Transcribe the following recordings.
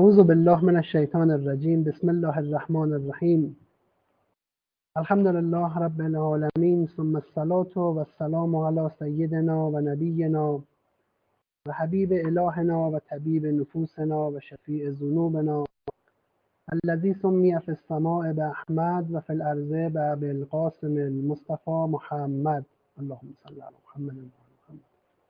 أعوذ بالله من الشيطان الرجيم. بسم الله الرحمن الرحیم. الحمد لله رب العالمین، ثم الصلاة و السلام علی سیدنا و نبینا و حبیب الهنا و طبیب نفوسنا و شفیع ذنوبنا الذی سمی فی السماء بأحمد و فی الارض بالقاسم المصطفى محمد. اللهم صل علی محمد و محمد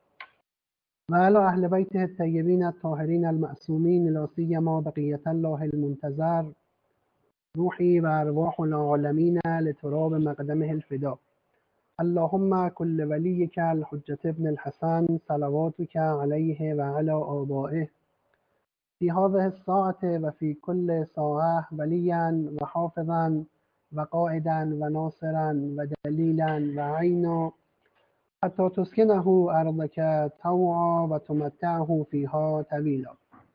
و علی اهل بیته الطیبین الطاهرین المعصومین، لا سیما بقیة الله المنتظر، روحی و ارواح العالمین لتراب مقدمه الفدا. اللهم كل وليك الحجة ابن الحسن صلواتك عليه وعلى آبائه في هذه الساعة وفي كل ساعة وليا وحافظا وقائدا وناصرا ودليلا وعينا حتى تسكنه أرضك طوعا وتمتعه فيها طويلا.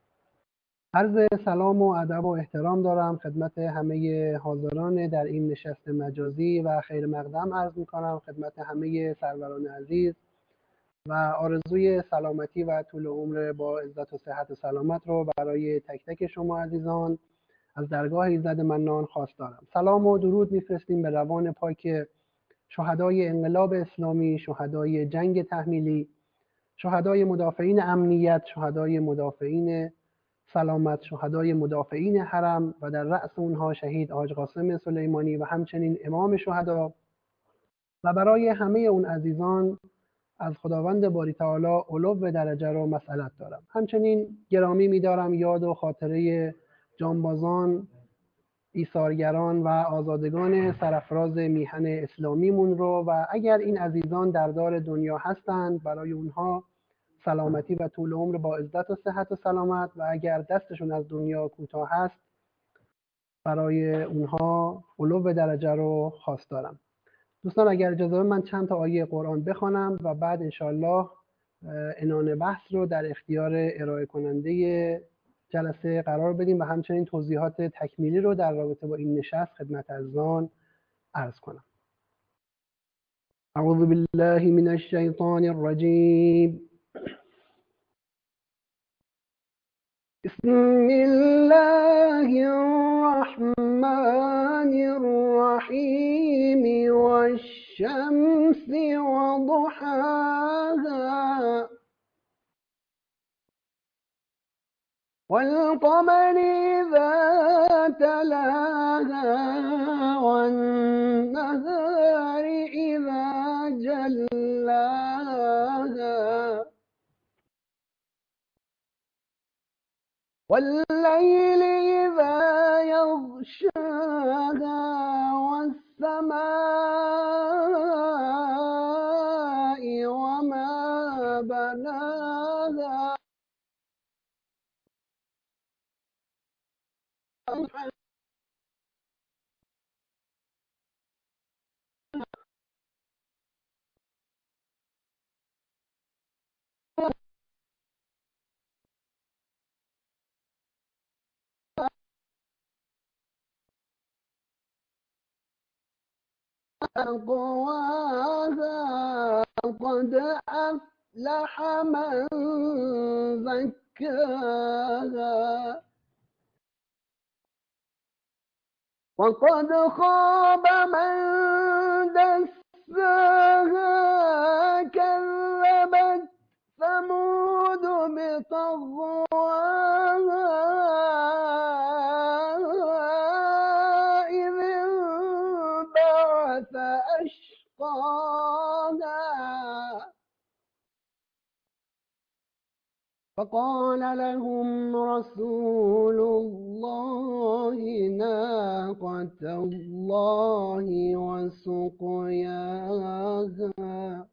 عرض سلام و ادب و احترام دارم خدمت همه حاضران در این نشست مجازی و خیر مقدم عرض میکنم خدمت همه سروران عزیز و آرزوی سلامتی و طول عمر با عزت و صحت و سلامت رو برای تک تک شما عزیزان از درگاه ایزد منان خواست دارم. سلام و درود میفرستیم به روان پاک شهدای انقلاب اسلامی، شهدای جنگ تحمیلی، شهدای مدافعین امنیت، شهدای مدافعین سلامت، شهدای مدافعین حرم و در رأس اونها شهید حاج قاسم سلیمانی و همچنین امام شهدا. و برای همه اون عزیزان از خداوند باری تعالی علو درجه رو مسئلت دارم. همچنین گرامی می‌دارم یاد و خاطره جانبازان، ایثارگران و آزادگان سرافراز میهن اسلامیمون رو و اگر این عزیزان در دار دنیا هستند برای اونها سلامتی و طول عمر با عزت و صحت و سلامت و اگر دستشون از دنیا کوتاه هست برای اونها علو درجه رو خواست دارم. دوستان اگر اجازه بدید من چند تا آیه قرآن بخوانم و بعد انشالله عنوان بحث رو در اختیار ارائه کننده جلسه قرار بدیم و همچنین توضیحات تکمیلی رو در رابطه با این نشست خدمت عزیزان عرض کنم. اعوذ بالله من الشیطان الرجیم. بسم الله الرحمن الرحیم والشمس وضحاها والقمر إذا تلاها والنهار إذا جلاها والليل إذا يغشاها والسماء وما بناها تقواها قد أفلح من زكاها وقد خاب من دساها كذبت ثمود بطغواها إذ انبعث أشقاها فقال لهم رسول الله ناقة الله وسقياها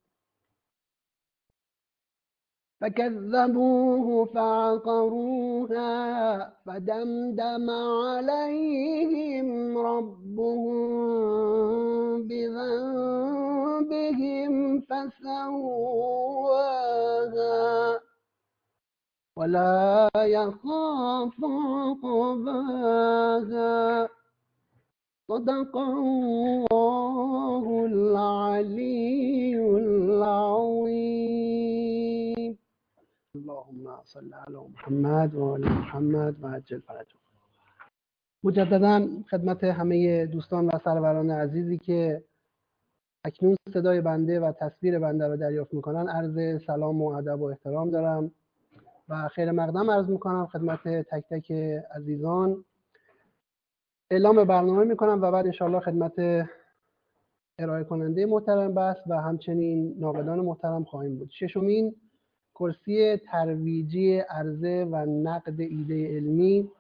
فكذبوه فعقروها فدمدم عليهم ربهم بذنبهم فسواها ولا يخاف عقباها. صدق الله العلي العظيم. اللهم صل علی محمد و آل محمد و عجل فرجهم. مجددا خدمت همه دوستان و سروران عزیزی که اکنون صدای بنده و تصویر بنده را دریافت میکنن عرض سلام و ادب و احترام دارم و خیر مقدم عرض میکنم خدمت تک تک عزیزان. اعلام برنامه میکنم و بعد انشاءالله خدمت ارائه کننده محترم بحث و همچنین ناقدان محترم خواهیم بود. ششمین کرسی ترویجی عرضه و نقد ایده علمی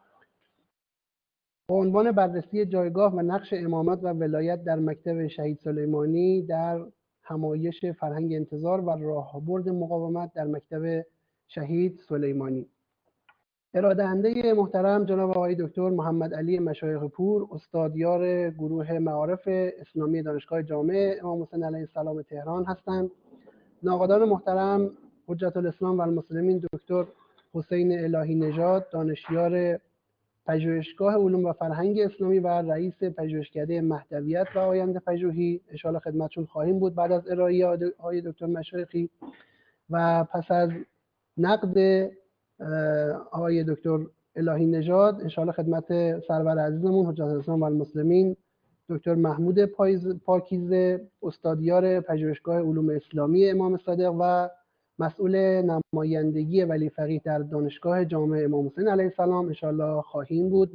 با عنوان بررسی جایگاه و نقش امامت و ولایت در مکتب شهید سلیمانی در همایش فرهنگ انتظار و راهبرد مقاومت در مکتب شهید سلیمانی. ارائه دهنده محترم جناب آقای دکتر محمد علی مشایخ پور، استادیار گروه معارف اسلامی دانشگاه جامع امام حسین علیه السلام تهران هستند. ناقدان محترم حجت الاسلام و المسلمین دکتر حسین الهی نژاد، دانشیار پژوهشگاه علوم و فرهنگ اسلامی و رئیس پژوهشکده مهدویت و آینده پژوهی، ان شاءالله خدمتشون خواهیم بود بعد از ارائه آقای دکتر مشایخی. و پس از نقد آقای دکتر الهی نژاد ان شاءالله خدمت سرور عزیزمون حجت الاسلام و المسلمین دکتر محمود پاکیزه، استادیار پژوهشگاه علوم اسلامی امام صادق و مسئول نمایندگی ولی فقیه در دانشگاه جامع امام حسین علیه السلام ان شاءالله خواهیم بود.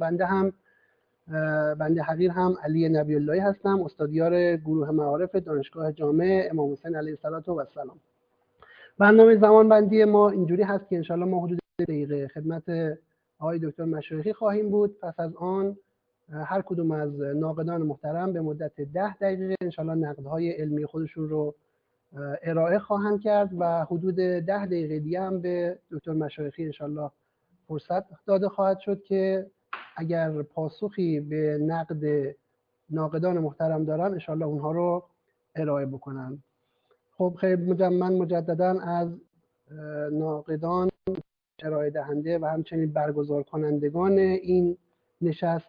بنده حقیر هم علی نبی اللهی هستم، استادیار گروه معارف دانشگاه جامع امام حسین علیه السلام. برنامه زمان بندی ما اینجوری هست که ان شاءالله ما حدود دقیقه خدمت آقای دکتر مشایخی خواهیم بود. پس از آن هر کدوم از ناقدان محترم به مدت 10 دقیقه ان شاءالله نقدهای علمی خودشون رو ارائه خواهند کرد و حدود 10 دقیقه دیگه هم به دکتر مشایخی ان شاءالله فرصت داده خواهد شد که اگر پاسخی به نقد ناقدان محترم دارن ان شاءالله اونها رو ارائه بکنن. خب خیلی من مجددا از ناقدان، ارائه دهنده و همچنین برگزار کنندگان این نشست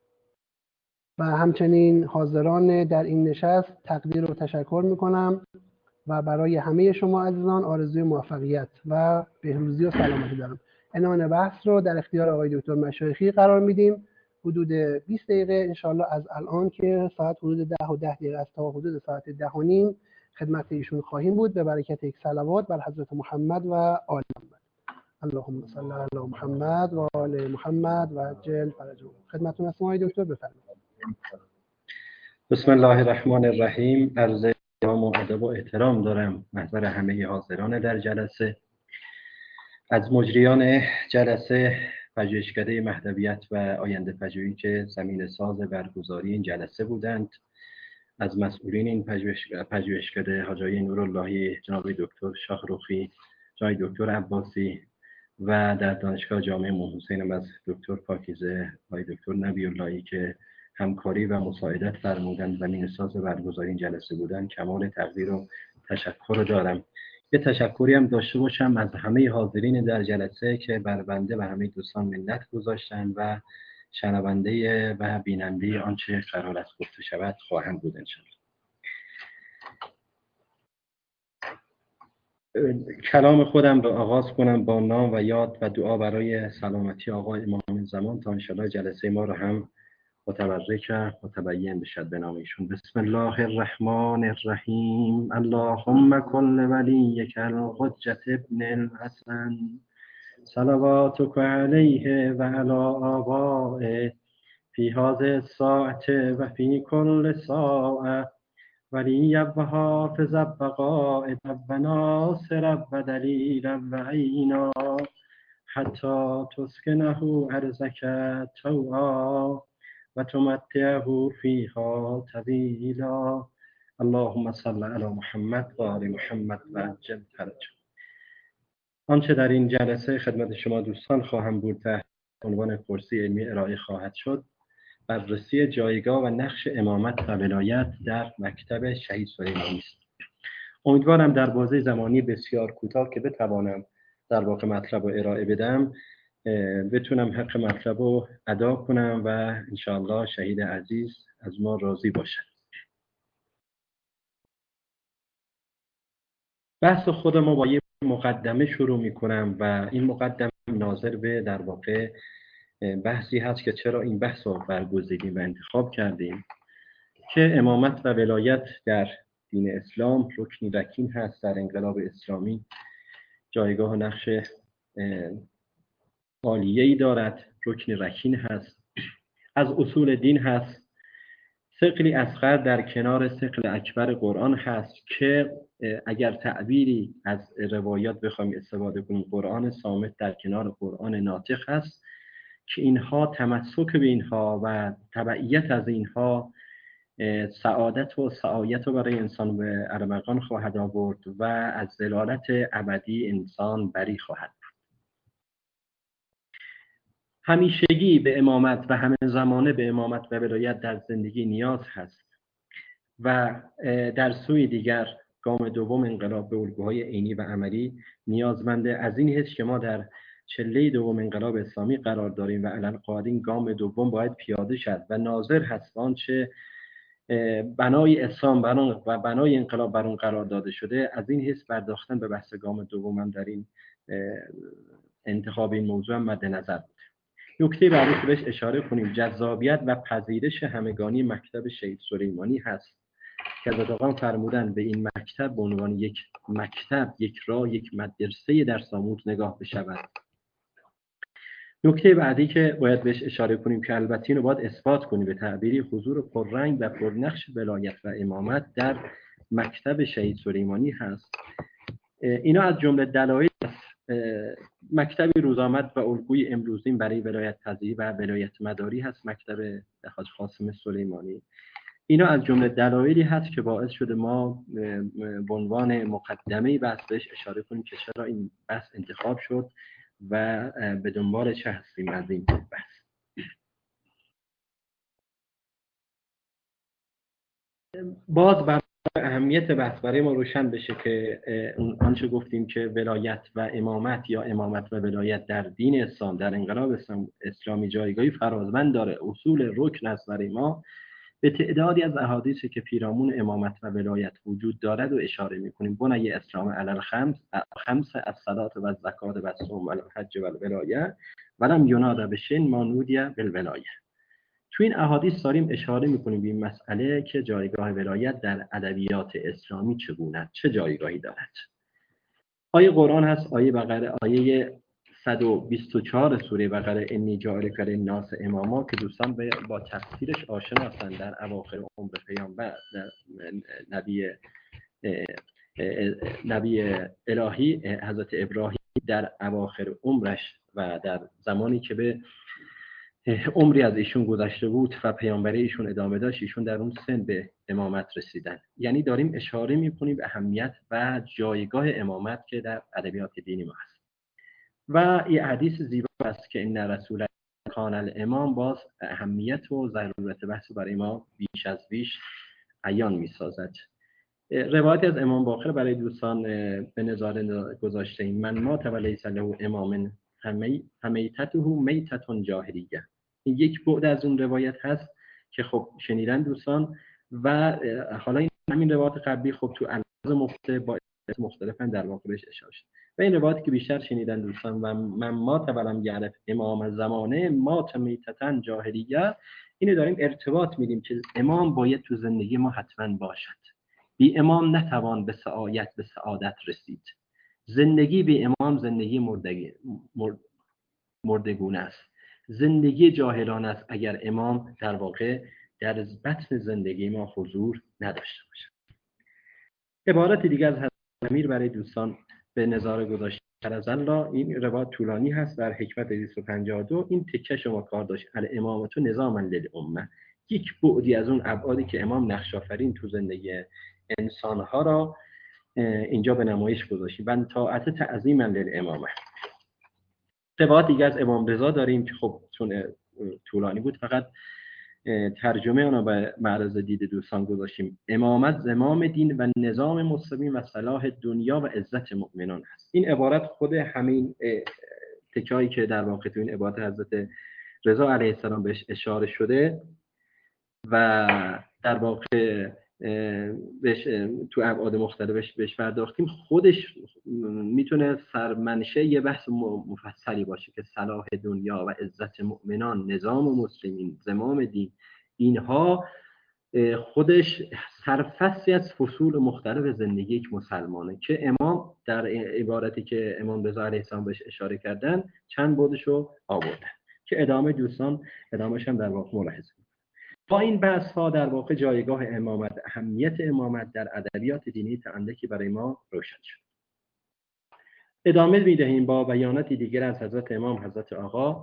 و همچنین حاضران در این نشست تقدیر و تشکر میکنم و برای همه شما عزیزان آرزوی موفقیت و بهروزی و سلامتی دارم. عنوان بحث رو در اختیار آقای دکتر مشایخی قرار میدیم. حدود 20 دقیقه انشاءالله از الان که ساعت حدود 10 و 10 دقیقه است تا حدود ساعت 10 و نیم خدمت ایشون خواهیم بود به برکت یک صلوات بر حضرت محمد و آل محمد. اللهم صل علی محمد و آل محمد و عجل فرجهم. خدمتتون هستم آقای دکتر، بفرمایید. بسم الله الرحمن الرحیم. عرض سلام و ادب و احترام دارم محضر همه حاضران در جلسه، از مجریان جلسه پژوهشکده مهدویت و آینده پژوهی که زمین ساز برگزاری این جلسه بودند، از مسئولین این پژوهشکده حاجی نوراللهی جناب دکتر شاهرخی، جناب دکتر عباسی و در دانشگاه جامع امام حسین از دکتر پاکیزه و دکتر نبی اللهی که همکاری و مساعدت فرمودند و زمین ساز برگزاری این جلسه بودند کمال تقدیر و تشکر دارم. یه تشکری هم داشته باشم از همه حاضرین در جلسه که بر بنده و همه دوستان منت گذاشتند و شنونده و بیننده آنچه قرار است گفته شود خواهم بود انشاءالله. کلام خودم رو آغاز کنم با نام و یاد و دعا برای سلامتی آقا امام زمان تا انشاءالله جلسه ما رو هم متبرک و متبین بشد به نام ایشون. بسم الله الرحمن الرحیم. اللهم کل ولیک الحجة ابن الحسن صلواتک علیه و علی آبائه فی هذه الساعة و فی کل ساعة ولی و حافظ و قائد و ناصر و دلیل و عینا حتی تسکنه ارضک طوعا و تمتعه فیها طویلا. اللهم صل علی محمد و آل محمد و عجل فرجهم. آنچه در این جلسه خدمت شما دوستان خواهم بود تحت عنوان کرسی علمی ارائه خواهد شد بررسی جایگاه و نقش امامت و ولایت در مکتب شهید سلیمانی است. امیدوارم در بازه زمانی بسیار کوتاه که بتوانم در واقع مطلب رو ارائه بدم بتونم حق مطلب رو ادا کنم و انشاءالله شهید عزیز از ما راضی باشد. بحث خود ما با یه مقدمه شروع میکنم و این مقدمه ناظر به در واقع بحثی هست که چرا این بحث رو برگزیدیم و انتخاب کردیم که امامت و ولایت در دین اسلام رکنی رکین هست، در انقلاب اسلامی جایگاه و نقش عالیه‌ای دارد، رکن رکین هست، از اصول دین هست، ثقلی اصغر در کنار ثقل اکبر قرآن هست که اگر تعبیری از روایات بخوایم استفاده کنیم قرآن صامت در کنار قرآن ناطق هست که اینها تمسک به اینها و تبعیت از اینها سعادت و سعایت رو برای انسان به ارمغان خواهد آورد و از ضلالت ابدی انسان بری خواهد بود. همیشگی به امامت و همه زمانه به امامت و ولایت در زندگی نیاز هست و در سوی دیگر گام دوم انقلاب به الگوهای عینی و عملی نیازمنده از این حس که ما در چله دوم انقلاب اسلامی قرار داریم و علالقاعده این گام دوم باید پیاده شد و ناظر هست آنچه بنای اسلام و بنای انقلاب بر اون قرار داده شده. از این حس پرداختن به بحث گام دوم هم در این انتخاب این موضوع هم مد نظر بود. نکته بعدی که بهش اشاره کنیم جذابیت و پذیرش همگانی مکتب شهید سلیمانی هست که حضرت آقا فرمودن به این مکتب به عنوان یک مکتب، یک راه، یک مدرسه درس آموز نگاه بشود. نکته بعدی که باید بهش اشاره کنیم که البته اینو باید اثبات کنیم به تعبیری حضور پررنگ و پرنقش ولایت و امامت در مکتب شهید سلیمانی هست. اینا از جمله دلایل مکتب روزآمد و الگوی امروزین برای ولایت پذیری و ولایت مداری هست مکتب حاج قاسم سلیمانی. اینا از جمله دلایلی هست که باعث شده ما به عنوان مقدمه بحث بهش اشاره کنیم که چرا این بحث انتخاب شد و به دنبال چه هستیم از این بحث. باز بر اهمیت بحث برای ما روشن بشه که آنچه گفتیم که ولایت و امامت یا امامت و ولایت در دین اسلام در انقلاب اسلامی جایگاهی فرازمند داره، اصول رکن است برای ما. به تعدادی از احادیثی که پیرامون امامت و ولایت وجود دارد و اشاره می‌کنیم. بنی اسلام علی الخمس الصلاة و الزکات و الصوم و الحج و الولایه ولم یناد بشیء ما نودی بالولایه. تو این احادیث داریم اشاره می‌کنیم به این مسئله که جایگاه ولایت در ادبیات اسلامی چگونه، چه جایگاهی دارد. آیه قرآن هست، آیه بقره، آیه 124 سوره بقره انی جاعلک للناس اماما که دوستان با تفسیرش آشنا هستند. در اواخر عمر پیامبر نبی الهی حضرت ابراهیم در اواخر عمرش و در زمانی که به عمری از ایشون گذشته بود و پیامبری ایشون ادامه داشت، ایشون در اون سن به امامت رسیدن. یعنی داریم اشاره می‌کنیم به اهمیت و جایگاه امامت که در ادبیات دینی ما هست. و یه حدیث زیبا است که این رسول کان الامام باز اهمیت و ضرورت بحث برای ما بیش از بیش عیان می‌سازد. روایتی از امام باقر برای دوستان به نظر گذاشته ایم: من مات و لیس له امام فمیتته میتة جاهلیه. این یک بعد از اون روایت هست که خب شنیدن دوستان و حالا این همین روایت قبلی خب تو الفاظ مختلف در واقع بهش اشاره شد و این روایتی که بیشتر شنیدن دوستان و من مات ولم یعرف امام زمانه مات میتة جاهلیه، اینو داریم ارتباط میدیم که امام باید تو زندگی ما حتما باشد. بی امام نتوان به سعادت رسید. زندگی بی امام زندگی مردگونه است. زندگی جاهلانه است اگر امام در واقع در بطن زندگی ما حضور نداشته باشد. عبارت دیگر از حضرت امیر برای دوستان به نظر گذاشته از الله. این روایت طولانی هست در حکمت 252. این تکه شما کار داشت الامامت نظاما للامه، یک بعدی از اون ابعادی که امام نقش آفرین تو زندگی انسانها را اینجا به نمایش گذاشتیم. و طاعت تعظیما للامامه. روایت دیگر از امام رضا داریم که خب چون طولانی بود فقط ترجمه اون رو به معرض دید دوستان گذاشتیم. امامت زمام دین و نظام مسلمین و صلاح دنیا و عزت مؤمنان است. این عبارت خود همین تکایی که در واقع تو این عبارت حضرت رضا علیه السلام بهش اشاره شده و در واقع بهش تو ابعاد مختلفش بهش پرداختیم، خودش میتونه سرمنشه یه بحث مفصلی باشه که صلاح دنیا و عزت مؤمنان، نظام مسلمین، زمام دین، اینها خودش سرفصلی از فصول مختلف زندگی یک مسلمانه که امام در عبارتی که امام رضا علیه السلام بهش اشاره کردن چند بودشو آوردن که ادامه دوستان ادامهش هم در واقع ملاحظه. با این بحث ها در واقع جایگاه امامت، اهمیت امامت در ادبیات دینی تا اندکی برای ما روشن شد. ادامه میدهیم با بیاناتی دیگر از حضرت امام حضرت آقا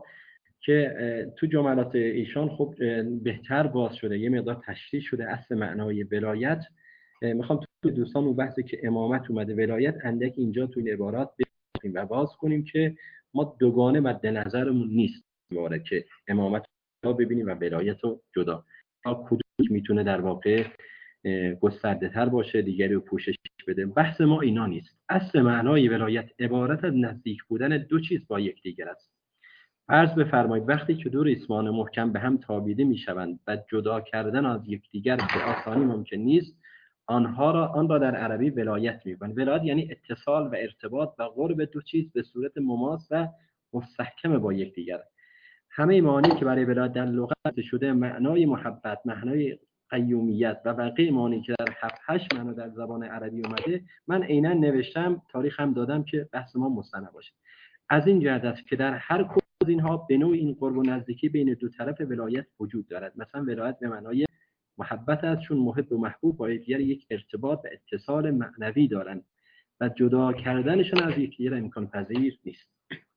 که تو جملات ایشان خب بهتر باز شده، یه مقدار تشریح شده اصل معنای ولایت. میخوام تو دوستان اون بحثی که امامت اومده ولایت اندک اینجا تو این عبارات بگیم و باز کنیم که ما دوگانه مد نظرمون نیست مورد که امامت رو ببینیم و ولایت رو جدا. کدوم میتونه در واقع گسترده تر باشه، دیگری رو پوشش بده. بحث ما اینا نیست. اصل معنای ولایت عبارت از نزدیک بودن دو چیز با یکدیگر است. عرض بفرمایید وقتی که دو ریسمان محکم به هم تابیده میشوند و جدا کردن از یکدیگر به آسانی ممکن نیست، آن را در عربی ولایت میگویند. ولایت یعنی اتصال و ارتباط و قرب دو چیز به صورت مماس و مستحکم با یکدیگر. همه معانی که برای ولایت در لغت شده، معنای محبت، معنای قیومیت و بقیه معانی که در 7-8 معنا در زبان عربی اومده، من عیناً نوشتم، تاریخم دادم که بحث ما مستند باشه. از این جهت است که در هر کدوم از اینها به نوع این قرب و نزدیکی بین دو طرف ولایت وجود دارد. مثلا ولایت به معنای محبت است، چون محب و محبوب با یکدیگر یک ارتباط و اتصال معنوی دارند و جدا کردنشون از یکدیگر امکان پذیر نیست.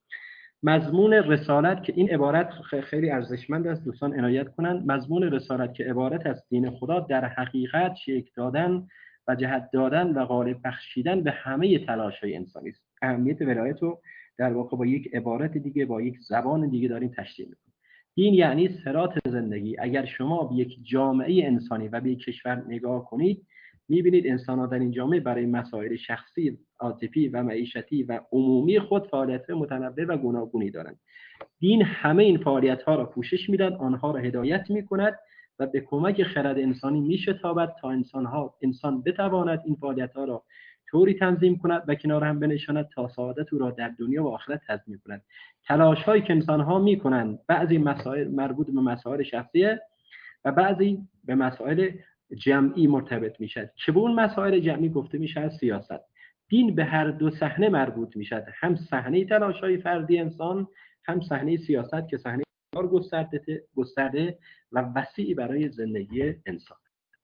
مضمون رسالت که این عبارت خیلی ارزشمند است، دوستان عنایت کنند. مضمون رسالت که عبارت از دین خدا در حقیقت شکل دادن و جهت دادن و غالب بخشیدن به همه تلاش‌های انسانی است. اهمیت ولایت رو در واقع با یک عبارت دیگه، با یک زبان دیگه داریم تشریح می‌کنیم. دین یعنی صراط زندگی. اگر شما به یک جامعه انسانی و به یک کشور نگاه کنید، می‌بینید انسان‌ها در این جامعه برای مسائل شخصی، عاطفی و معیشتی و عمومی خود فعالیت‌های متنوع و گوناگونی دارند. دین همه این فعالیت‌ها را پوشش می‌دهد، آنها را هدایت می‌کند و به کمک خرد انسانی می‌شتابد تا انسان بتواند این فعالیت‌ها را طوری تنظیم کند و کنار هم بنشاند تا سعادت او را در دنیا و آخرت تضمین کند. تلاش‌هایی که انسان‌ها می‌کنند، بعضی مسائل مربوط به مسائل شخصیه و بعضی به مسائل جمعی مرتبط میشد که به اون مسائل جمعی گفته میشه سیاست. دین به هر دو صحنه مربوط میشد، هم صحنه تلاش‌های فردی انسان، هم صحنه سیاست که صحنه گسترده و وسیعی برای زندگی انسان.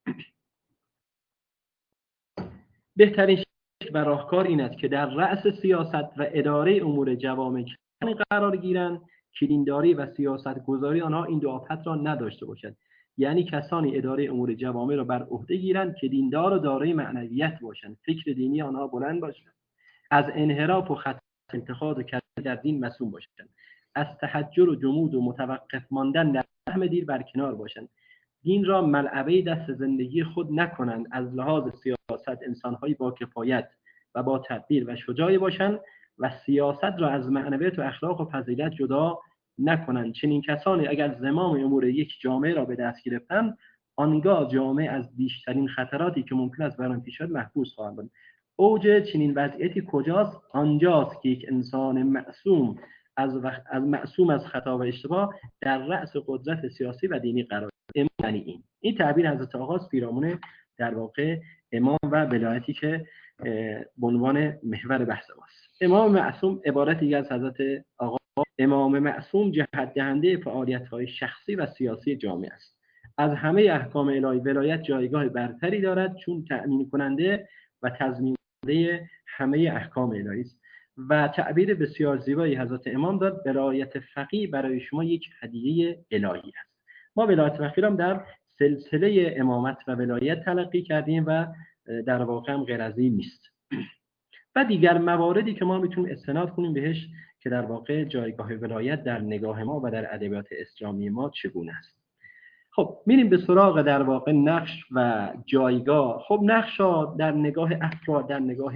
بهترین شکل و راهکار این است که در رأس سیاست و اداره امور جوامع قرار گیرند که دینداری و سیاست گذاری آنها این دو آفت را نداشته باشد. یعنی کسانی اداره امور جوامع را بر عهده گیرند که دیندار و دارای معنویت باشند، فکر دینی آنها بلند باشد، از انحراف و خطا انتقاد و کذب در دین معصوم باشند، از تحجر و جمود و متوقف ماندن در فهم دین برکنار باشند، دین را ملعبه دست زندگی خود نکنند، از لحاظ سیاست انسان‌های با کفایت و با تدبیر و شجاعی باشند و سیاست را از معنویت و اخلاق و فضیلت جدا نکنند. چنین کسانی اگر زمام امور یک جامعه را به دست گرفتند، آنگاه جامعه از بیشترین خطراتی که ممکن است بر آن پیش بیاید محفوظ خواهد بود. اوج چنین وضعیتی کجاست؟ آنجاست که یک انسان معصوم از خطا و اشتباه در رأس قدرت سیاسی و دینی قرار گیرد. یعنی این تعبیر حضرت آقاست پیرامون در واقع امام و ولایتی که به عنوان محور بحث ماست. امام معصوم عبارتی از حضرت آقا، امام معصوم جهت دهنده فعالیت‌های شخصی و سیاسی جامعه است. از همه احکام الهی ولایت جایگاه برتری دارد، چون تأمین کننده و تضمین کننده همه احکام الهی است. و تعبیر بسیار زیبایی حضرت امام داد: ولایت فقیه برای شما یک هدیه الهی است. ما ولایت فقیه را در سلسله امامت و ولایت تلقی کردیم و در واقع هم غیر از این نیست. و دیگر مواردی که ما میتونیم استناد کنیم بهش که در واقع جایگاه ولایت در نگاه ما و در ادبیات اسلامی ما چگونه است. خب میریم به سراغ در واقع نقش و جایگاه. خب نقش‌ها در نگاه افراد، در نگاه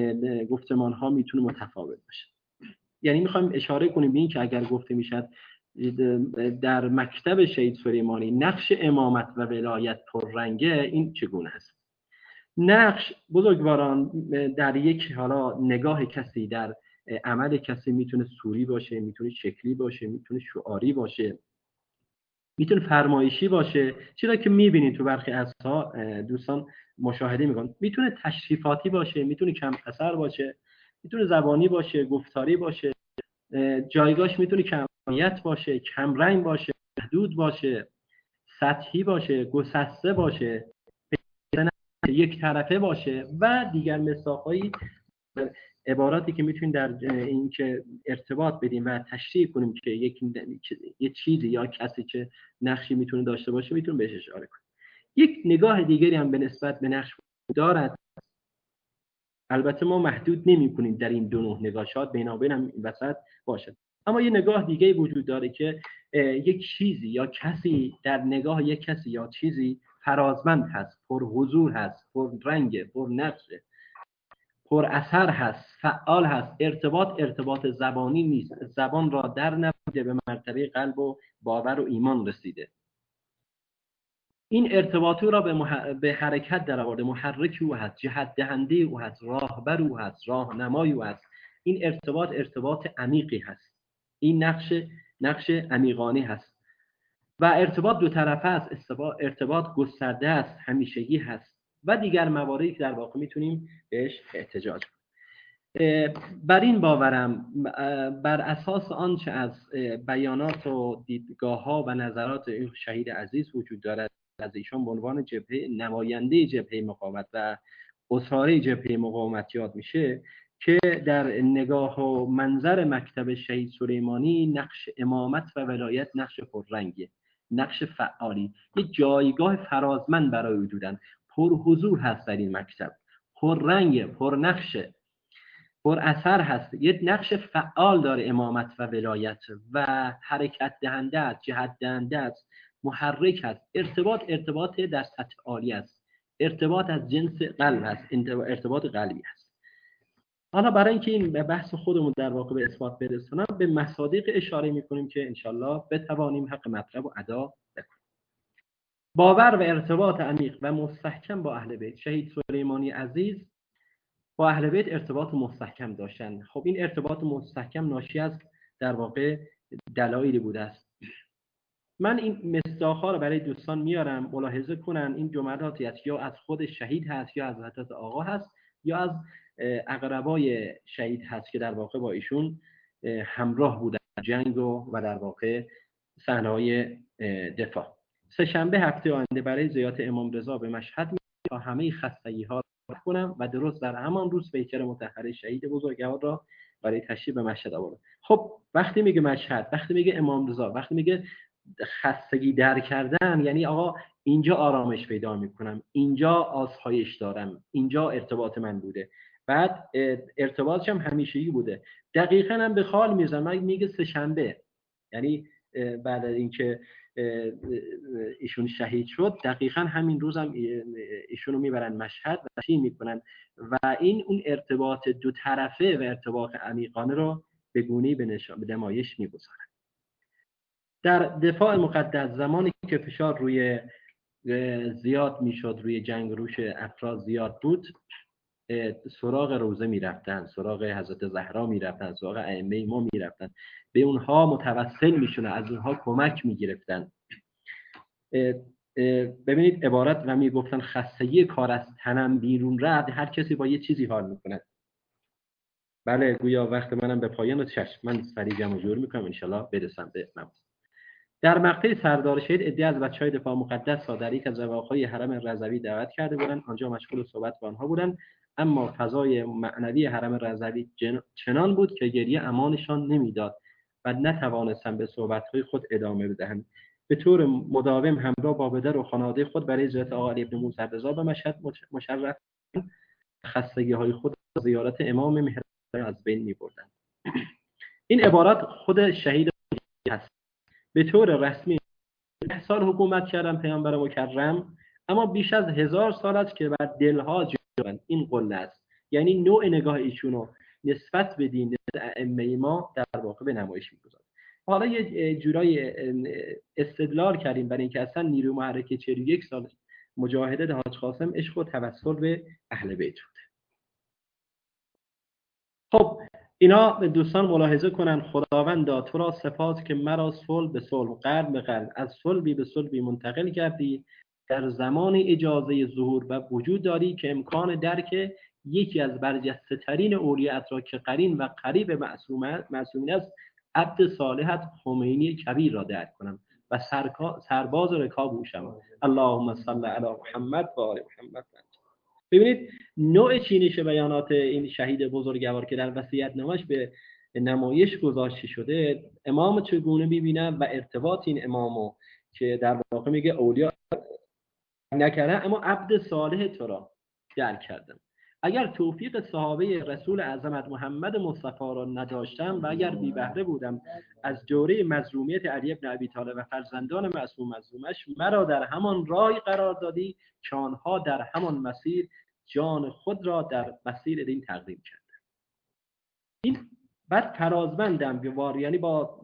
گفتمان ها میتونه متفاوت باشه. یعنی میخوایم اشاره کنیم به این که اگر گفته میشد در مکتب شهید سلیمانی نقش امامت و ولایت پررنگه، این چگونه است؟ نقش بزرگواران در یک حالا نگاه کسی، در عمل کسی میتونه سوری باشه، میتونه شکلی باشه، میتونه شعاری باشه، میتونه فرمایشی باشه، چرا که میبینید تو برخی ازها دوستان مشاهده میکنن، میتونه تشریفاتی باشه، میتونه کم اثر باشه، میتونه زبانی باشه، گفتاری باشه، جایگاهش میتونه کمیت باشه، کم رنگ باشه، محدود باشه، سطحی باشه، گسسته باشه، یک طرفه باشه و دیگر مساق‌های عباراتی که میتونیم در این که ارتباط بدیم و تشریح کنیم که یک چیزی یا کسی که نقشی میتونه داشته باشه میتونیم بهش اشاره کنیم. یک نگاه دیگری هم به نسبت به نقش دارد. البته ما محدود نمی‌کنیم در این دو نوع نگاشات، بینابین هم این وسط باشد. اما یه نگاه دیگه وجود داره که یک چیزی یا کسی در نگاه یک کسی یا چیزی فرازمند هست، پر حضور هست، پر رنگ، پر نقش، پر اثر هست، فعال هست. ارتباط زبانی نیست، زبان را در نبوده، به مرتبه قلب و باور و ایمان رسیده. این ارتباط را به حرکت در آورده، محرک او هست، جهت دهنده او هست، راهبر او هست، راهنمای او هست. این ارتباط عمیقی هست، این نقش عمیقانه هست و ارتباط دو طرفه است، ارتباط گسترده است، همیشگی هست و دیگر مواردی که در واقع میتونیم بهش احتجاج کنیم. بر این باورم، بر اساس آنچه از بیانات و دیدگاه‌ها و نظرات این شهید عزیز وجود دارد، از ایشان به عنوان نماینده جبهه مقاومت و اسرای جبهه مقاومت یاد میشه که در نگاه و منظر مکتب شهید سلیمانی نقش امامت و ولایت نقش پررنگه، نقش فعالی، یک جایگاه فرازمند برای وجودن، پر حضور هست در این مکتب، پررنگ، پرنقش، پر اثر هست، یک نقش فعال داره امامت و ولایت و حرکت دهنده است، جهت دهنده است، محرک است. ارتباط در سطح عالی است، ارتباط از جنس قلب است، ارتباط قلبی است. حالا برای اینکه این بحث خودمون در واقع به اثبات برسونم، به مصادیق اشاره میکنیم که انشالله بتوانیم حق مطلب رو ادا بکنیم. باور و ارتباط عمیق و مستحکم با اهل بیت. شهید سلیمانی عزیز با اهل بیت ارتباط مستحکم داشتن. خب این ارتباط مستحکم ناشی از در واقع دلایلی بوده است. من این مصداق‌ها رو برای دوستان میارم ملاحظه کنن. این جملاتی است یا از خود شهید هست، یا از حضرت آقا هست، یا از اقربای شهید هست که در واقع با ایشون همراه بودن جنگ و در واقع صحنه‌های دفاع. سه‌شنبه هفته آینده برای زیارت امام رضا به مشهد می‌روم تا همه خستگی‌ها رو کنم و درست در همان روز پیکر مطهر شهید بزرگوار را برای تشریف به مشهد آوردم. خب وقتی میگه مشهد، وقتی میگه امام رضا، وقتی میگه خستگی در کردن، یعنی آقا اینجا آرامش پیدا میکنم، اینجا آسایش دارم، اینجا ارتباط من بوده. بعد ارتباطش هم همیشگی بوده. دقیقاً هم به خال میزنم میگه سه‌شنبه، یعنی بعد از اینکه ایشون شهید شد دقیقاً همین روز هم ایشونو میبرن مشهد و تشییع میکنن و این اون ارتباط دو طرفه و ارتباط عمیقانه رو به گونه‌ای به نمایش میگذارن. در دفاع مقدس زمانی که فشار روی زیاد میشد، روی جنگ روش افراد زیاد بود، سراغ روزه میرفتن، سراغ حضرت زهرا میرفتن، سراغ ائمه ما میرفتن، به اونها متوسل میشونه، از اونها کمک میگرفتن. ببینید عبارت و میگفتن خستگی کار از تنم بیرون رفت، هر کسی با یه چیزی حال میکنه. بله گویا وقت منم به پایان و چشم من سریع جمع جور میکنم، انشالله برسم به نماز. در مقطع سردار شهید عده‌ای از بچهای دفاع مقدس را در یک از رواقهای حرم رضوی دعوت کرده بودند. آنجا مشغول صحبت با آنها بودند، اما فضای معنوی حرم رضوی چنان بود که گریه امانشان نمیداد و نتوانستند به صحبت‌های خود ادامه بدهند. به طور مداوم همراه با پدر و خانواده خود برای زیارت آقا علی بن موسی رضا به مشهد مشرف، خستگی‌های خود زیارت امام مهربان از بین می‌بردند. این عبارات خود شهید است. به طور رسمی 10 سال حکومت کردن پیامبر مکرم، اما بیش از 1000 سال است که بر دلها جان این قله است. یعنی نوع نگاه ایشونو نسبت به دین ائمه ما در واقع به نمایش می‌گذارد. حالا یه جورای استدلال کردیم برای اینکه اصلا نیروی محرک 41 سال مجاهده حاج قاسم عشق و توسل به اهل بیت بود. خب اینا دوستان ملاحظه کنن خداوندا تو را سپاس که مرا صلح به صلح، قلب به قلب، از صلبی به صلبی منتقل کردی، در زمان اجازه ظهور و وجود داری که امکان درک یکی از برجسته ترین اولیاء را که قرین و قریب معصومین است، عبد صالحت خمینی کبیر را درک کنم و سرباز رکاب او شوم. اللهم صل علی محمد و آل محمد. ببینید نوع چینش بیانات این شهید بزرگوار که در وصیت‌نامه‌اش به نمایش گذاشته شده، امام چگونه می‌بینه و ارتباط این امامو که در واقع میگه اولیاء نکردن اما عبد صالح تو را درک کردم. اگر توفیق صحابه رسول اعظمت محمد مصطفی را نداشتم و اگر بی بهره بودم از دوره مظلومیت علی بن ابی طالب و فرزندان معصوم مظلومش، مرا در همان راه قرار دادی که آنها در همان مسیر جان خود را در مسیر دین تقدیم کردند. این بعد فرازمندم به وار، یعنی با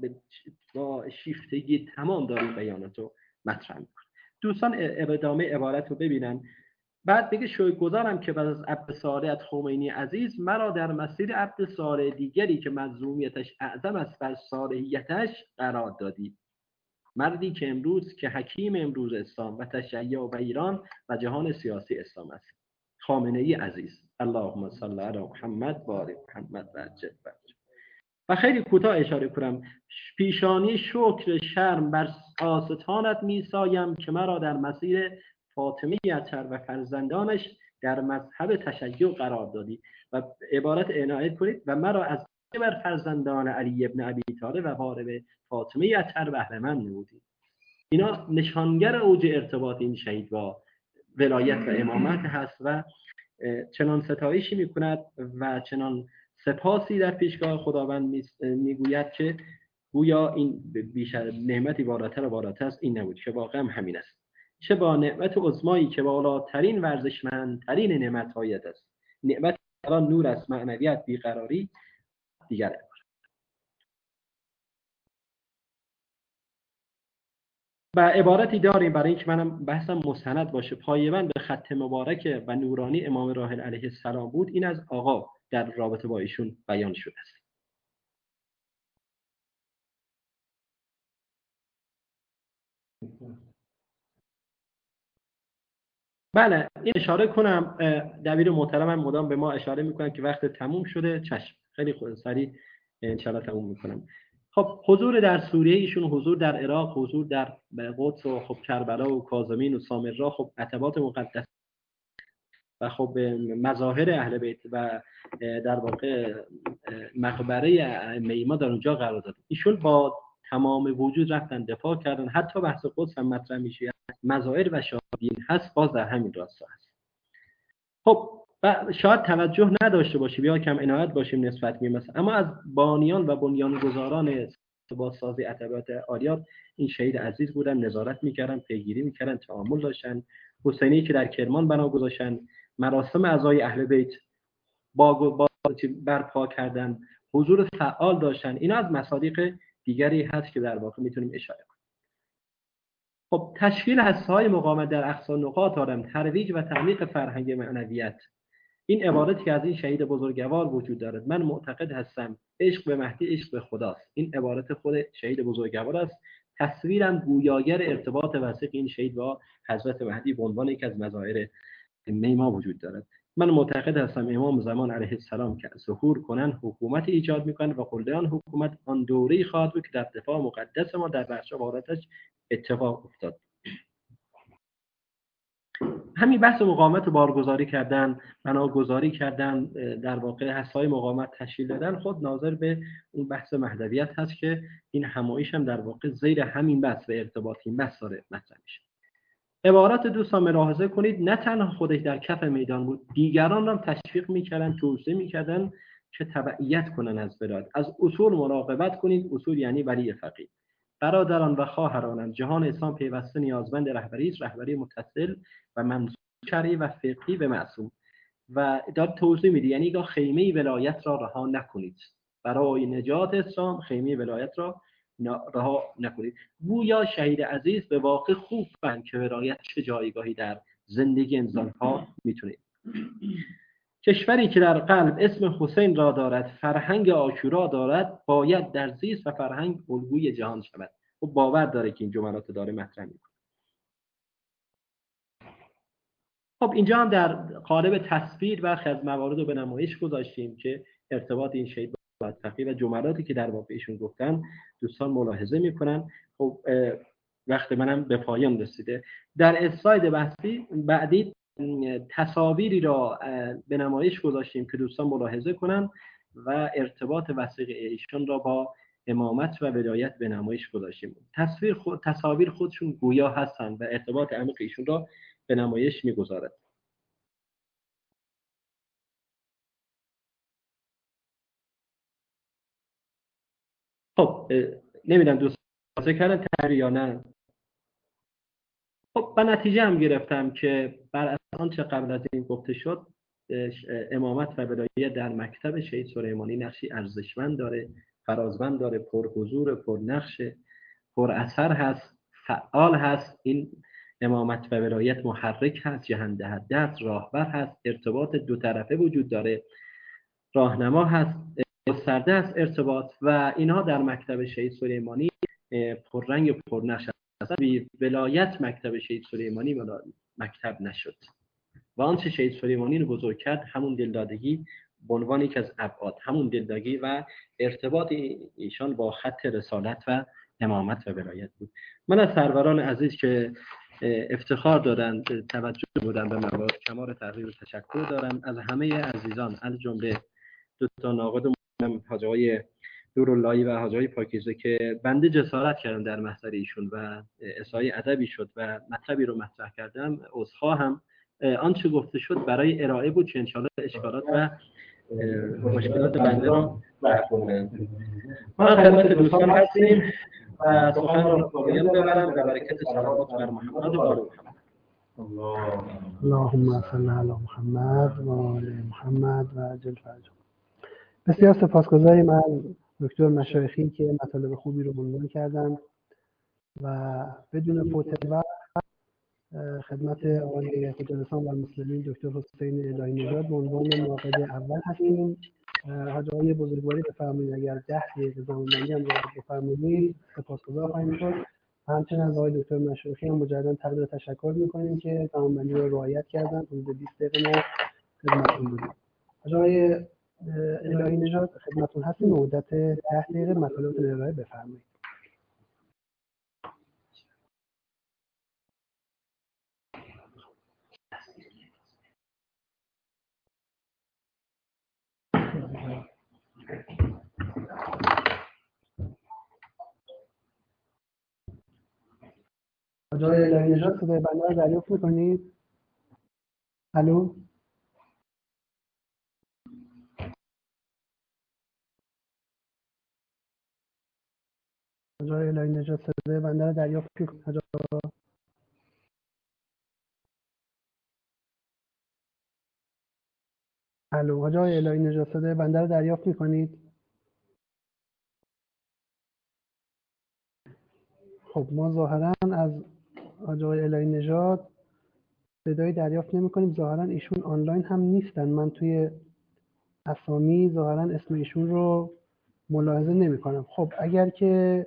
شیفتگی تمام داریم بیاناتو مطرح می‌کنه. دوستان ادامه عبارت رو ببینن. بعد بگه شکرگزارم که بعد از عبد صالح خمینی عزیز مرا در مسیر عبد صالح دیگری که مظلومیتش اعظم است بر صالحیتش قرار دادی، مردی که امروز که حکیم امروز اسلام و تشیع و ایران و جهان سیاسی اسلام است، خامنه‌ای عزیز. اللهم صل علی محمد و آل محمد و عجل فرجه. و خیلی کوتاه اشاره کنم، پیشانی شکر شرم بر آستانت میسایم که مرا در مسیر فاطمه اطهر و فرزندانش در مذهب تشیع قرار دادی و عبارت عنایت کنید و مرا از بر فرزندان علی ابن ابی طالب و وارث فاطمه اطهر بهره مند نمودی. اینا نشانگر اوج ارتباط این شهید با ولایت و امامت هست و چنان ستایشی میکند و چنان سپاسی در پیشگاه خداوند میگوید که گویا این بیشتر نعمتی بالاتر و بالاتر است این نبود که واقعا همین است. چه با نعمت عظمایی که بالاترین ورزشمندترین نعمت‌هایت است، نعمت الان نور است، معنویت، بیقراری دیگر. و عبارتی داریم برای اینکه منم بحثم مستند باشه، پایبند به خط مبارک و نورانی امام راحل علیه السلام بود. این از آقا در رابطه با ایشون بیان شده است. بله این اشاره کنم، دبیر محترمم مدام به ما اشاره میکنن که وقت تموم شده. چشم، خیلی خود سریع انشالله تموم میکنم. خب حضور در سوریه ایشون، حضور در عراق، حضور در قدس و خب کربلا و کاظمین و سامرا، خب عتبات مقدس و خب مظاهر اهل بیت و در واقع مقبره ائمه در اونجا قرار داد. ایشون با تمام وجود رفتن دفاع کردن، حتی بحث قدس هم مطرح میشه، مظاهر و شاهدین هست، باز در همین راستا هست. خب شاید توجه نداشته باشیم یا کم عنایت باشیم نسبت به مثلا، اما از بانیان و بنیانگذاران بازسازی عتبات عالیات این شهید عزیز بودن، نظارت میکردن، پیگیری میکردن، تعامل داشتن. حسینی که در کرمان بنا گذاشتن، مراسم اعضای اهل بیت با برپا کردن، حضور فعال داشتن. اینا از مصادیق دیگری هست که در واقع میتونیم اشاره کنیم. خب تشکیل هسته‌های مقاومت در اقصا نقاط عالم، ترویج و تعمیق فرهنگ معنویت، این عبارتی که از این شهید بزرگوار وجود دارد. من معتقد هستم عشق به مهدی عشق به خداست. این عبارت خود شهید بزرگوار است. تصویرم گویاگر ارتباط وثیق این شهید با حضرت مهدی به عنوان یک از مظاهر ما وجود دارد. من معتقد هستم امام زمان علیه السلام که ظهور کنن حکومت ایجاد میکنن و قله آن حکومت آن دوره‌ای خواهد بود که در دفاع مقدس ما در بخش عبارتش اتفاق افتاد. همین بحث مقاومت بارگذاری کردن، بناگذاری کردن، در واقع هسته‌های مقاومت تشکیل دادن، خود ناظر به اون بحث مهدویت هست که این همایش هم در واقع زیر همین بحث و ارتباط این بحث داره مطرح میشه. عبارات دوستان ملاحظه کنید، نه تنها خودش در کف میدان بود، دیگران را تشویق میکردن، توصیه میکردن که تبعیت کنن از ولایت. از اصول مراقبت کنید. اصول یعنی ولی فقیه. برادران و خواهرانم، جهان اسلام پیوسته نیازمند رهبری است، رهبری متصل و منظور شرعی و فقهی به معصوم. و داد توضیح میده، یعنی خیمه ولایت را رها نکنید. برای نجات اسلام خیمه ولایت را رها نکنید. گویا شهید عزیز به واقع خوب فهم که ولایت چه جایگاهی در زندگی انسان‌ها میتونه. کشوری که در قلب اسم حسین را دارد، فرهنگ عاشورا دارد، باید در زیست و فرهنگ الگوی جهان شود. و باور داره که این جملات داره مطرح میکنه. خب اینجا هم در قالب تصویر برخی از موارد رو به نمایش گذاشتیم که ارتباط این شهید با تقی و جملاتی که در واقع ایشون گفتن دوستان ملاحظه میکنن. خب وقت منم به پایان رسیده. در اسلاید بعدی تصاویری را به نمایش گذاشتیم که دوستان ملاحظه کنن و ارتباط وثیق ایشان را با امامت و ولایت به نمایش گذاشتیم. تصاویر خودشون گویا هستند و ارتباط عمیق ایشون را به نمایش میگذارد. خب نمیدونم دوستان کردن تحریر یا نه. خب به نتیجه هم گرفتم که بر اساس آنچه قبل از این گفته شد امامت و ولایت در مکتب شهید سلیمانی نقشی ارزشمند داره، فرازمند داره، پرحضور، پرنقش، پر اثر هست، فعال هست. این امامت و ولایت محرک هست، جهت‌دهنده است، راهبر هست، ارتباط دو طرفه وجود داره، راهنما هست، گسترده است ارتباط و اینها در مکتب شهید سلیمانی پررنگ و پرنقش هست. ولایت مکتب شهید سلیمانی مکتب نشد و آنچه شهید سلیمانی رو بزرگ کرد همون دلدادگی به عنوان یک از ابعاد، همون دلدادگی و ارتباط ایشان با خط رسالت و امامت و ولایت بود. من از سروران عزیز که افتخار دارند توجه بودن به موارد کمال تقریر و تشکر دارم. از همه عزیزان از جمله دوستان ناقد حاج آقای نوراللهی و حاج آقای پاکیزه که بنده جسارت کردم در محضر ایشون و اصحای ادبی شد و مطلبی رو مطرح کردم، عذرخواهم. آنچه گفته شد برای ارائه بود که انشاءالله اشکالات و مشکلات بنده را رفع کنند. ما خدمت دوستان هستیم و سخن را پایان ببرم و برکت صلوات بر محمد و آل محمد. اللهم صل علی محمد و آل محمد و عجل فرجهم. بسیار سپاسگزاریم از دکتر مشایخی که مطالب خوبی رو عنوان کردن و بدون فوت وقت خدمت آقای حجرستان و المسلمین دکتر حسین الهی نژاد به عنوان ناقد اول هستیم. حاج آقای بزرگواری بفرمایید اگر 10 دقیقه زمانبندی هم رعایت بفرمایید سپاسگزار خواهیم شد. همچنین از آقای دکتر مشایخی هم مجددا تقدیر تشکر می‌کنیم که زمانبندی رو رعایت کردن. حدود 20 دقیقه ما خدمتتون بودیم. حاج آقای الهی نژاد خدمتتون هستیم. مدت 10 دقیقه مطالبتون ارائه بفرمایید. حاج آقای الهی نژاد صدای بنده رو دریافت می‌کنید؟ الو؟ حاج آقای الهی نژاد صدای بنده رو دریافت می‌کنید؟ حاج آقا؟ الو حاج آقای الهی نژاد صدای بنده رو دریافت می‌کنید؟ خب ما ظاهرا از حاج آقای الهی نژاد صدای دریافت نمی‌کنیم. ظاهرا ایشون آنلاین هم نیستن. من توی اسامی ظاهرا اسم ایشون رو ملاحظه نمی‌کنم. خب اگر که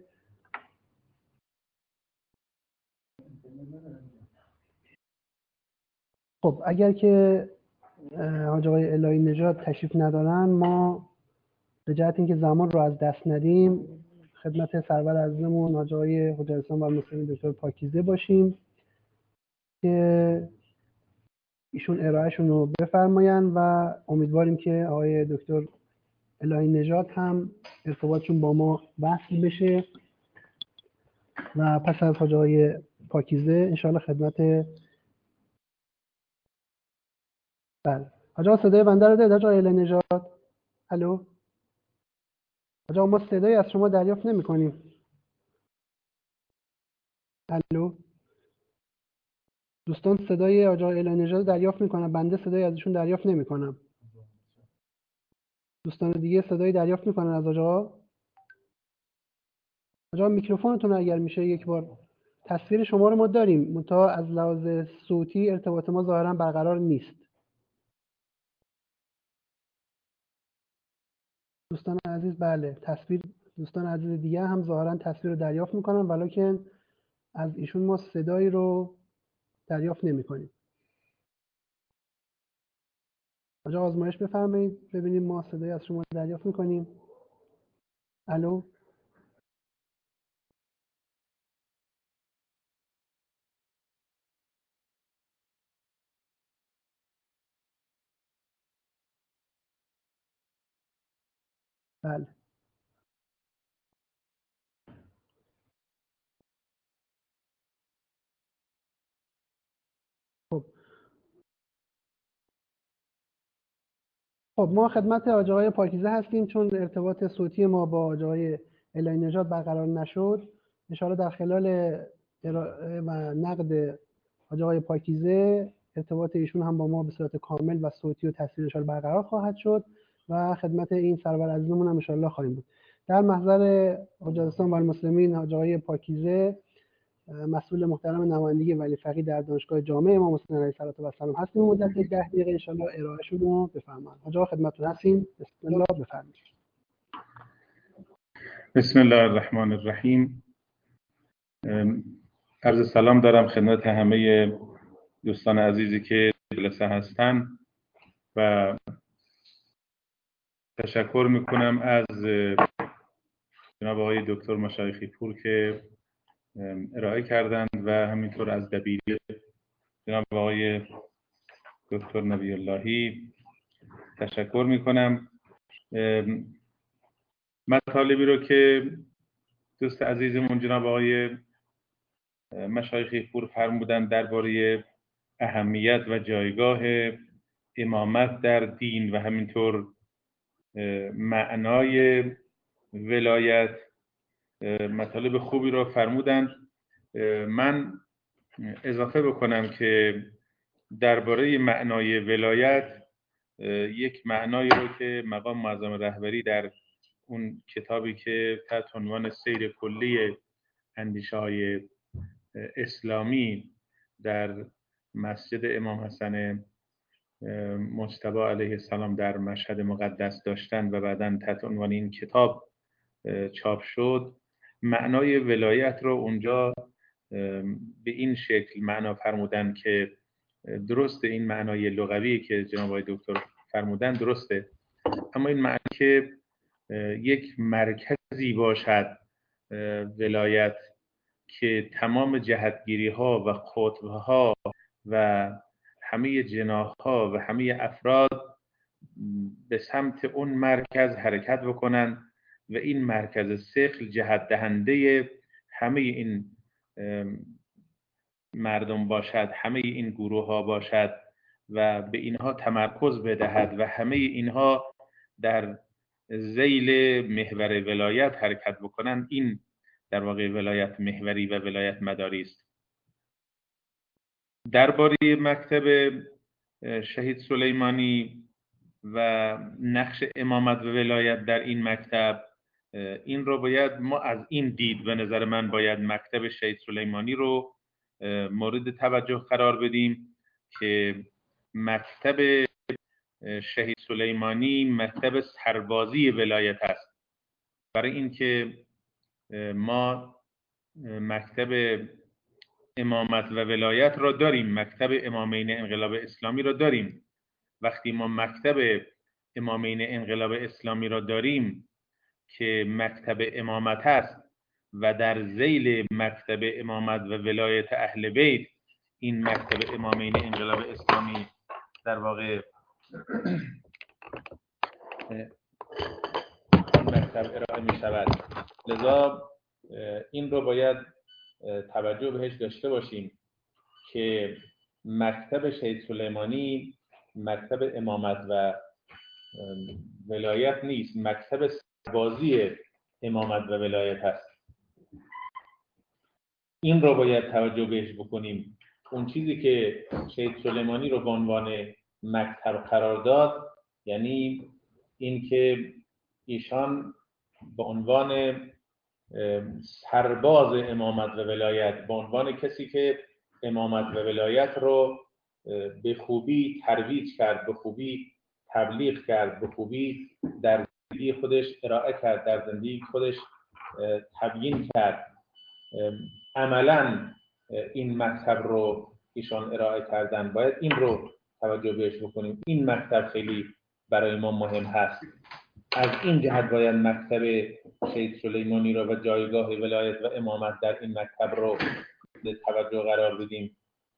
حاج آقای الهی نژاد تشریف ندارن، ما به جهت اینکه زمان رو از دست ندیم خدمت سرور عزیزمون حاج آقای حجرستان و المسلمین دکتر پاکیزه باشیم که ایشون ارائهشون رو بفرماین و امیدواریم که آقای دکتر الهی نژاد هم ارتباطشون با ما وصل بشه و پس از حاج آقای پاکیزه انشاءالله خدمت بله. حاج آقا صدای بنده رو دارید حاج آقای الهی نژاد؟ الو حاج آقا ما صدایی از شما دریافت نمی‌کنیم. الو دوستان صدای حاج آقای الهی نژاد دریافت می‌کنم، بنده صدایی ازشون دریافت نمی‌کنم. دوستان دیگه صدایی دریافت می‌کنن از حاج آقا؟ آقا میکروفونتون اگر میشه یک بار، تصویر شما رو ما داریم منتها از لحاظ صوتی ارتباط ما ظاهرا برقرار نیست. دوستان عزیز بله تصویر، دوستان عزیز دیگه هم ظاهرا تصویر رو دریافت میکنن ولیکن از ایشون ما صدایی رو دریافت نمیکنیم. آقا آزمایش بفرمایید ببینیم ما صدایی از شما دریافت میکنیم. الو. بله. خب ما خدمت آقای پاکیزه هستیم. چون ارتباط صوتی ما با آقای الهی نژاد برقرار نشد، اشاره در خلال ارائه و نقد آقای پاکیزه ارتباط ایشون هم با ما به صورت کامل و صوتی و تصویرشان برقرار خواهد شد و خدمت این سرور عزیزمون هم ان خواهیم بود. در محضر حجازستان و المسلمین آقای پاکیزه، مسئول محترم نمایندگی ولی فقیه در دانشگاه جامع امام حسین علیه السلام هستیم. مدت 10 دقیقه ان شاء الله ارائهشون رو بفرمایید. آقا خدمتتون هستیم. بسم الله بفرمایید. بسم الله الرحمن الرحیم. عرض سلام دارم خدمت همه دوستان عزیزی که جلسه هستن و تشکر میکنم از جناب آقای دکتر مشایخی پور که ارائه کردند و همینطور از دبیری جناب آقای دکتر نبی اللهی تشکر میکنم. مطالبی رو که دوست عزیزمون جناب آقای مشایخی پور فرمودن درباره اهمیت و جایگاه امامت در دین و همینطور معنای ولایت، مطالب خوبی رو فرمودن. من اضافه بکنم که درباره معنای ولایت یک معنایی رو که مقام معظم رهبری در اون کتابی که تحت عنوان سیر کلی اندیشه های اسلامی در مسجد امام حسن مجتبی علیه السلام در مشهد مقدس داشتن و بعداً تحت عنوان این کتاب چاپ شد، معنای ولایت رو اونجا به این شکل معنا فرمودن که درسته این معنای لغوی که جناب آقای دکتر فرمودن درسته، اما این معنی که یک مرکزی باشد ولایت که تمام جهتگیری ها و قطب ها و همه جناح ها و همه افراد به سمت اون مرکز حرکت بکنن و این مرکز ثقل جهت دهنده همه این مردم باشد، همه این گروه ها باشد و به اینها تمرکز بدهد و همه اینها در ذیل محور ولایت حرکت بکنن. این در واقع ولایت محوری و ولایت مداری است. درباره مکتب شهید سلیمانی و نقش امامت و ولایت در این مکتب، این رو باید ما از این دید به نظر من باید مکتب شهید سلیمانی رو مورد توجه قرار بدیم که مکتب شهید سلیمانی مکتب سربازی ولایت است. برای اینکه ما مکتب امامت و ولایت را داریم، مکتب امامین انقلاب اسلامی را داریم. وقتی ما مکتب امامین انقلاب اسلامی را داریم که مکتب امامت است و در ذیل مکتب امامت و ولایت اهل بیت این مکتب امامین انقلاب اسلامی در واقع این مکتب ارائه می شود. لذا این رو باید توجه بهش داشته باشیم که مکتب شهید سلیمانی مکتب امامت و ولایت نیست، مکتب سربازی امامت و ولایت است. این رو باید توجه بهش بکنیم. اون چیزی که شهید سلیمانی رو به عنوان مکتب قرار داد یعنی این که ایشان به عنوان سرباز امامت و ولایت، به عنوان کسی که امامت و ولایت رو به خوبی ترویج کرد، به خوبی تبلیغ کرد، به خوبی در زندگی خودش ارائه کرد، در زندگی خودش تبیین کرد. عملاً این مکتب رو ایشان ارائه کردن، باید این رو توجه بهش بکنیم. این مکتب خیلی برای ما مهم هست. از این جهت باید مکتب شهید سلیمانی رو و جایگاه ولایت و امامت در این مکتب رو توجه قرار بدیم.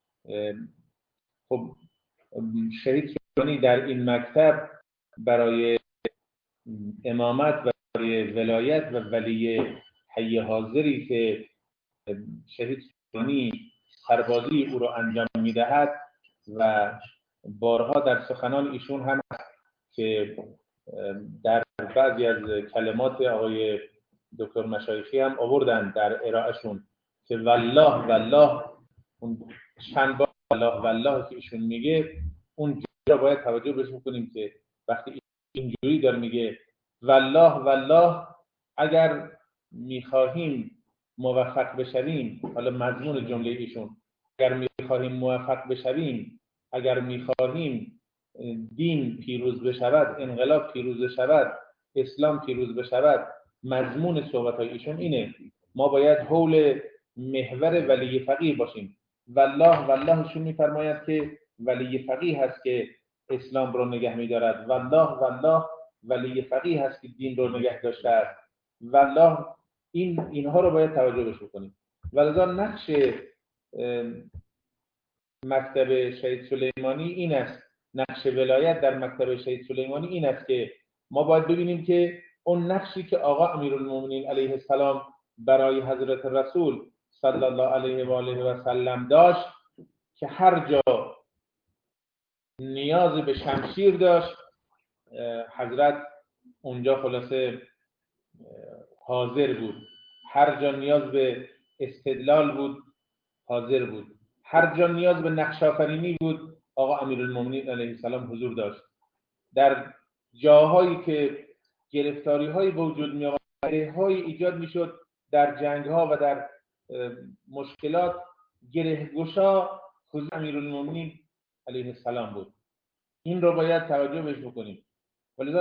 خب شهید سلیمانی در این مکتب برای امامت و برای ولایت و ولی حی حاضری که شهید سلیمانی سربازی او را انجام میدهد و بارها در سخنان ایشون هم که در بعضی از کلمات آقای دکتر مشایخی هم آوردن در ارائهشون که والله والله، اون چند بار والله والله که ایشون میگه، اون را باید توجه بهش بکنیم که وقتی اینجوری داره میگه والله والله، اگر میخواهیم موفق بشویم، حالا مضمون جمله ایشون، اگر میخواهیم موفق بشویم، اگر میخواهیم دین پیروز بشود، انقلاب پیروز بشود، اسلام پیروز بشود، مضمون صحبت‌های ایشون اینه ما باید حول محور ولی فقیه باشیم. والله والله ایشون میفرماید که ولی فقیه هست که اسلام رو نگه می‌دارد، والله والله ولی فقیه هست که دین رو نگه داشته است. والله اینها رو باید توجه بهش بکنیم. ولذا نقش مکتب شهید سلیمانی این است، نقش ولایت در مکتب شهید سلیمانی این است که ما باید ببینیم که اون نقشی که آقا امیرالمومنین علیه السلام برای حضرت رسول صلی الله علیه و آله و سلم داشت که هر جا نیاز به شمشیر داشت حضرت اونجا خلاصه حاضر بود، هر جا نیاز به استدلال بود حاضر بود، هر جا نیاز به نقش آفرینی بود آقا امیرالمومنین علیه السلام حضور داشت. در جاهایی که گرفتاری‌های به وجود می‌آمد، گره‌های ایجاد می‌شد در جنگ‌ها و در مشکلات، گره‌گشا حضور امیرالمومنین علیه السلام بود. این رو باید توجه بهش بکنیم. ولذا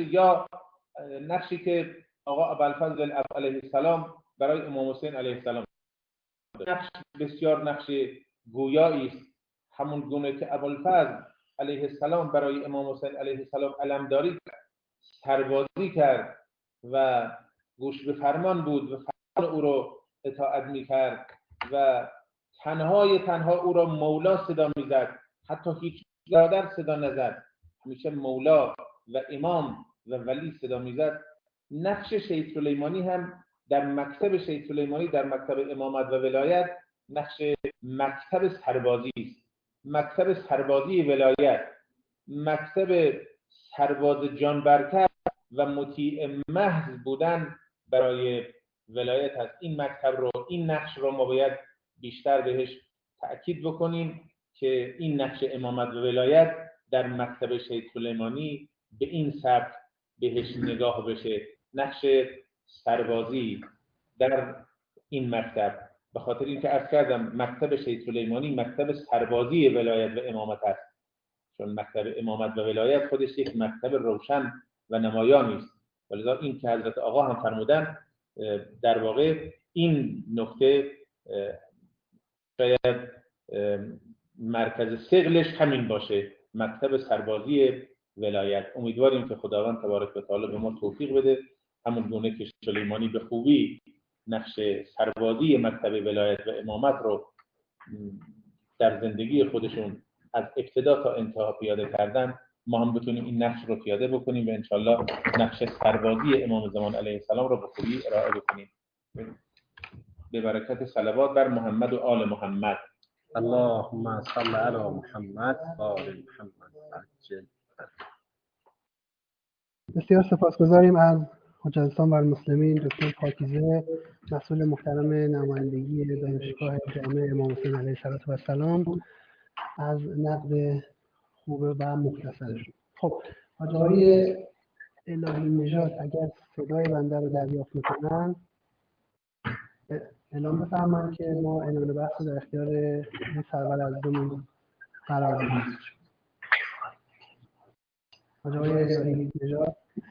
نقشی که آقا ابوالفضل علیه السلام برای امام حسین علیه السلام، نقش بسیار نقش گویایی است. همون گونه که ابوالفضل علیه السلام برای امام حسین علیه السلام علمداری کرد، سربازی کرد و گوش به فرمان بود و فرمان او را اطاعت می‌کرد و تنها او را مولا صدا می‌زد، حتی هیچ برادر صدا نزد، همیشه مولا و امام و ولی صدا می‌زد. نقش شهید سلیمانی هم در مکتب شهید سلیمانی، در مکتب امامت و ولایت، نقش مکتب سربازی است، مکتب سربازی ولایت، مکتب سرباز جانبرکر و مطیع محض بودن برای ولایت است. این مکتب رو، این نقش رو ما باید بیشتر بهش تأکید بکنیم که این نقش امامت و ولایت در مکتب شهید سلیمانی به این سبک بهش نگاه بشه، نقش سربازی در این مکتب. به خاطر اینکه عرض کردم مکتب شهید سلیمانی مکتب سربازی ولایت و امامت است، چون مکتب امامت و ولایت خودش یک مکتب روشن و نمایانی است. ولذا این که حضرت آقا هم فرمودن، در واقع این نکته شاید مرکز ثقلش همین باشه، مکتب سربازی ولایت. امیدواریم که خداوند تبارک و تعالی به ما توفیق بده، همون گونه که سلیمانی به خوبی نقش سربازی مکتب ولایت و امامت رو در زندگی خودشون از ابتدا تا انتها پیاده کردن، ما هم بتونیم این نقش رو پیاده بکنیم و انشالله نقش سربازی امام زمان علیه السلام رو به خوبی ارائه بکنیم. به برکت صلوات بر محمد و آل محمد. اللهم صل علی محمد و آل محمد. بسیار سپاسگزاریم از حجت‌الاسلام و المسلمین دکتر پاکیزه، مسئول محترم نمایندگی دانشگاه جامع امام حسین علیه السلام، از نقد خوب و مختصرشون. خب حاج آقای الهی نژاد اگر صدای بنده رو دریافت میکنن اعلام بفرمایید که ما عنوان بحث رو در اختیار این سرور عزیزمون قرار میدیم. آقای الهی نژاد.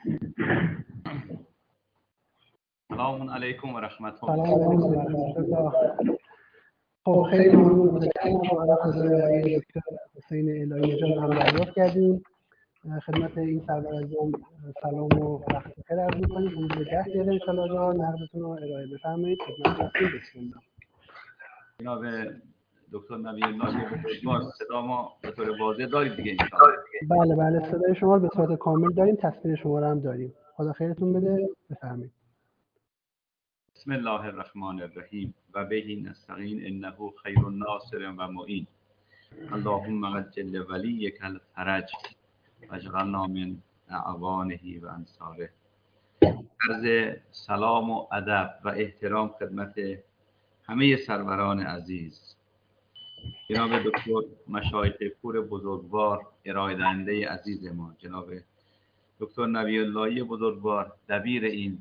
سلام علیکم و رحمت الله. سلام علیکم و رحمت الله. خب خیلی ممنون. ما با حضور آقای دکتر حسین الهی نژاد هم دریافت کردیم. خدمت این سرور عزیزم سلام و وقت بخیر عرض می‌کنیم. حدود 10 دقیقه ان شاء الله نقدتون رو ارائه بفرمایید. خدمت هستیم. بسم الله. جناب دکتر نبی الله بزرگوار، صدا ما به طور واضح دارید دیگه ان شاء الله؟ بله صدای شما رو به صورت کامل داریم. تصویر شما رو هم داریم. خدا خیرتون بده. بفرمایید. بسم الله الرحمن الرحیم و بهی نستعین انه خیر الناصر و معین. اللهم عجل ولیک الفرج واجعلنا من اعوانه و انصاره. عرض سلام و ادب و احترام خدمت همه سروران عزیز. جناب دکتر مشایخ پور بزرگوار، ارائه دهنده عزیز ما، جناب دکتر نبی اللهی بزرگوار، دبیر این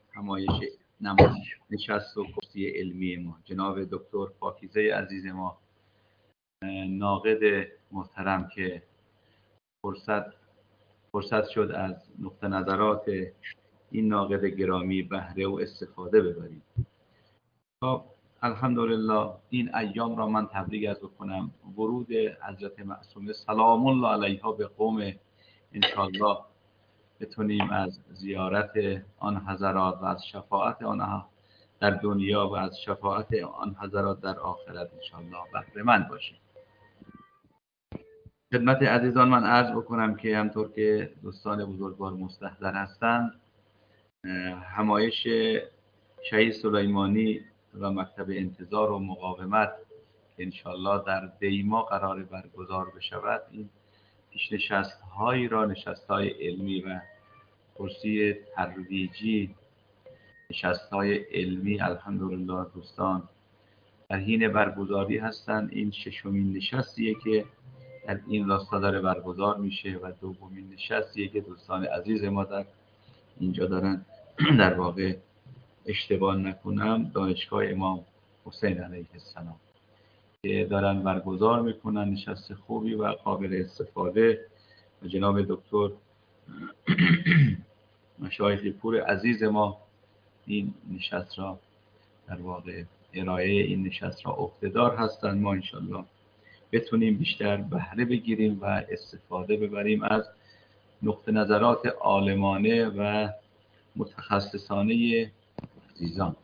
نشست و کرسی علمی ما، جناب دکتر پاکیزه عزیز ما، ناقد محترم که فرصت شد از نقطه نظرات این ناقد گرامی بهره و استفاده ببریم. خب الحمدلله این ایام را من تبریک عرض کنم. ورود حضرت معصومه سلام الله علیها به قوم، انشاءالله بتونیم از زیارت آن حضرات و از شفاعت آنها در دنیا و از شفاعت آن حضرات در آخرت انشاءالله بهره مند باشیم. خدمت عزیزان من عرض بکنم که همطور که دوستان بزرگوار مستحضر هستند، همایش شهید سلیمانی و مکتب انتظار و مقاومت که انشاءالله در دیما قرار برگزار بشود، این پیشنشست‌هایی را، نشست‌های علمی و کرسی ترویجی، نشست‌های علمی الحمدلله دوستان در حین برگزاری هستند. این ششمین نشستیه که در این راستا داره برگزار میشه و دومین نشستیه که دوستان عزیز ما در اینجا دارن در واقع اشتباه نکنم دانشگاه امام حسین علیه السلام که دارن برگزار میکنن. نشست خوبی و قابل استفاده و جناب دکتر مشایخ پور عزیز ما این نشست را در واقع ارائه این نشست را عهده‌دار هستند. ما انشالله بتونیم بیشتر بهره بگیریم و استفاده ببریم از نقطه نظرات عالمانه و متخصصانه عزیزان.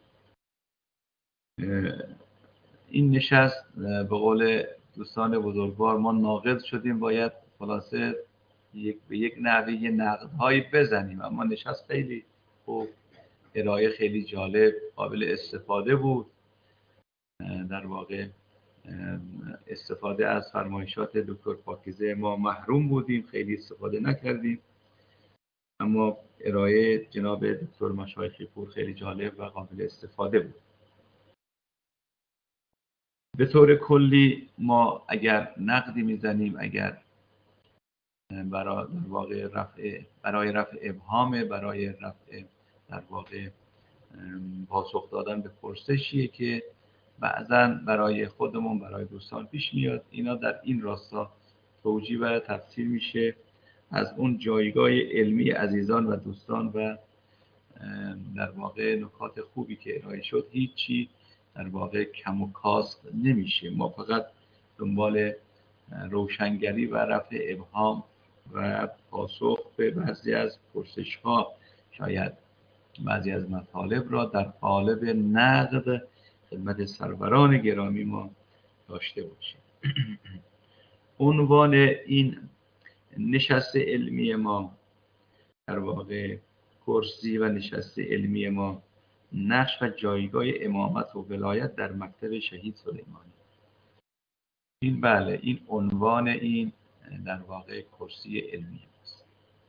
این نشست به قول دوستان بزرگوار ما ناقد شدیم، باید خلاصه به یک نحوه نقدهایی بزنیم، اما نشست خیلی خوب، ارائه خیلی جالب، قابل استفاده بود. در واقع استفاده از فرمایشات دکتر پاکیزه ما محروم بودیم، خیلی استفاده نکردیم، اما ارائه جناب دکتر مشایخ پور خیلی جالب و قابل استفاده بود. به طور کلی ما اگر نقدی میزنیم، اگر برای رفع ابهام، برای رفع در واقع پاسخ دادن به پرسشیه که بعضا برای خودمون، برای دوستان پیش میاد، اینا در این راستا توجیه و تفسیر میشه از اون جایگاه علمی عزیزان و دوستان و در واقع نکات خوبی که ارائه شد هیچی در واقع کم و کاست نمیشه. ما فقط دنبال روشنگری و رفع ابهام و پاسخ به بعضی از پرسش‌ها، شاید بعضی از مطالب را در قالب نقد خدمت سروران گرامی ما داشته باشیم. عنوان این نشست علمی ما در واقع کرسی و نشست علمی ما نقش و جایگاه امامت و ولایت در مکتب شهید سلیمانی. این بله، این عنوان این در واقع کرسی علمی است.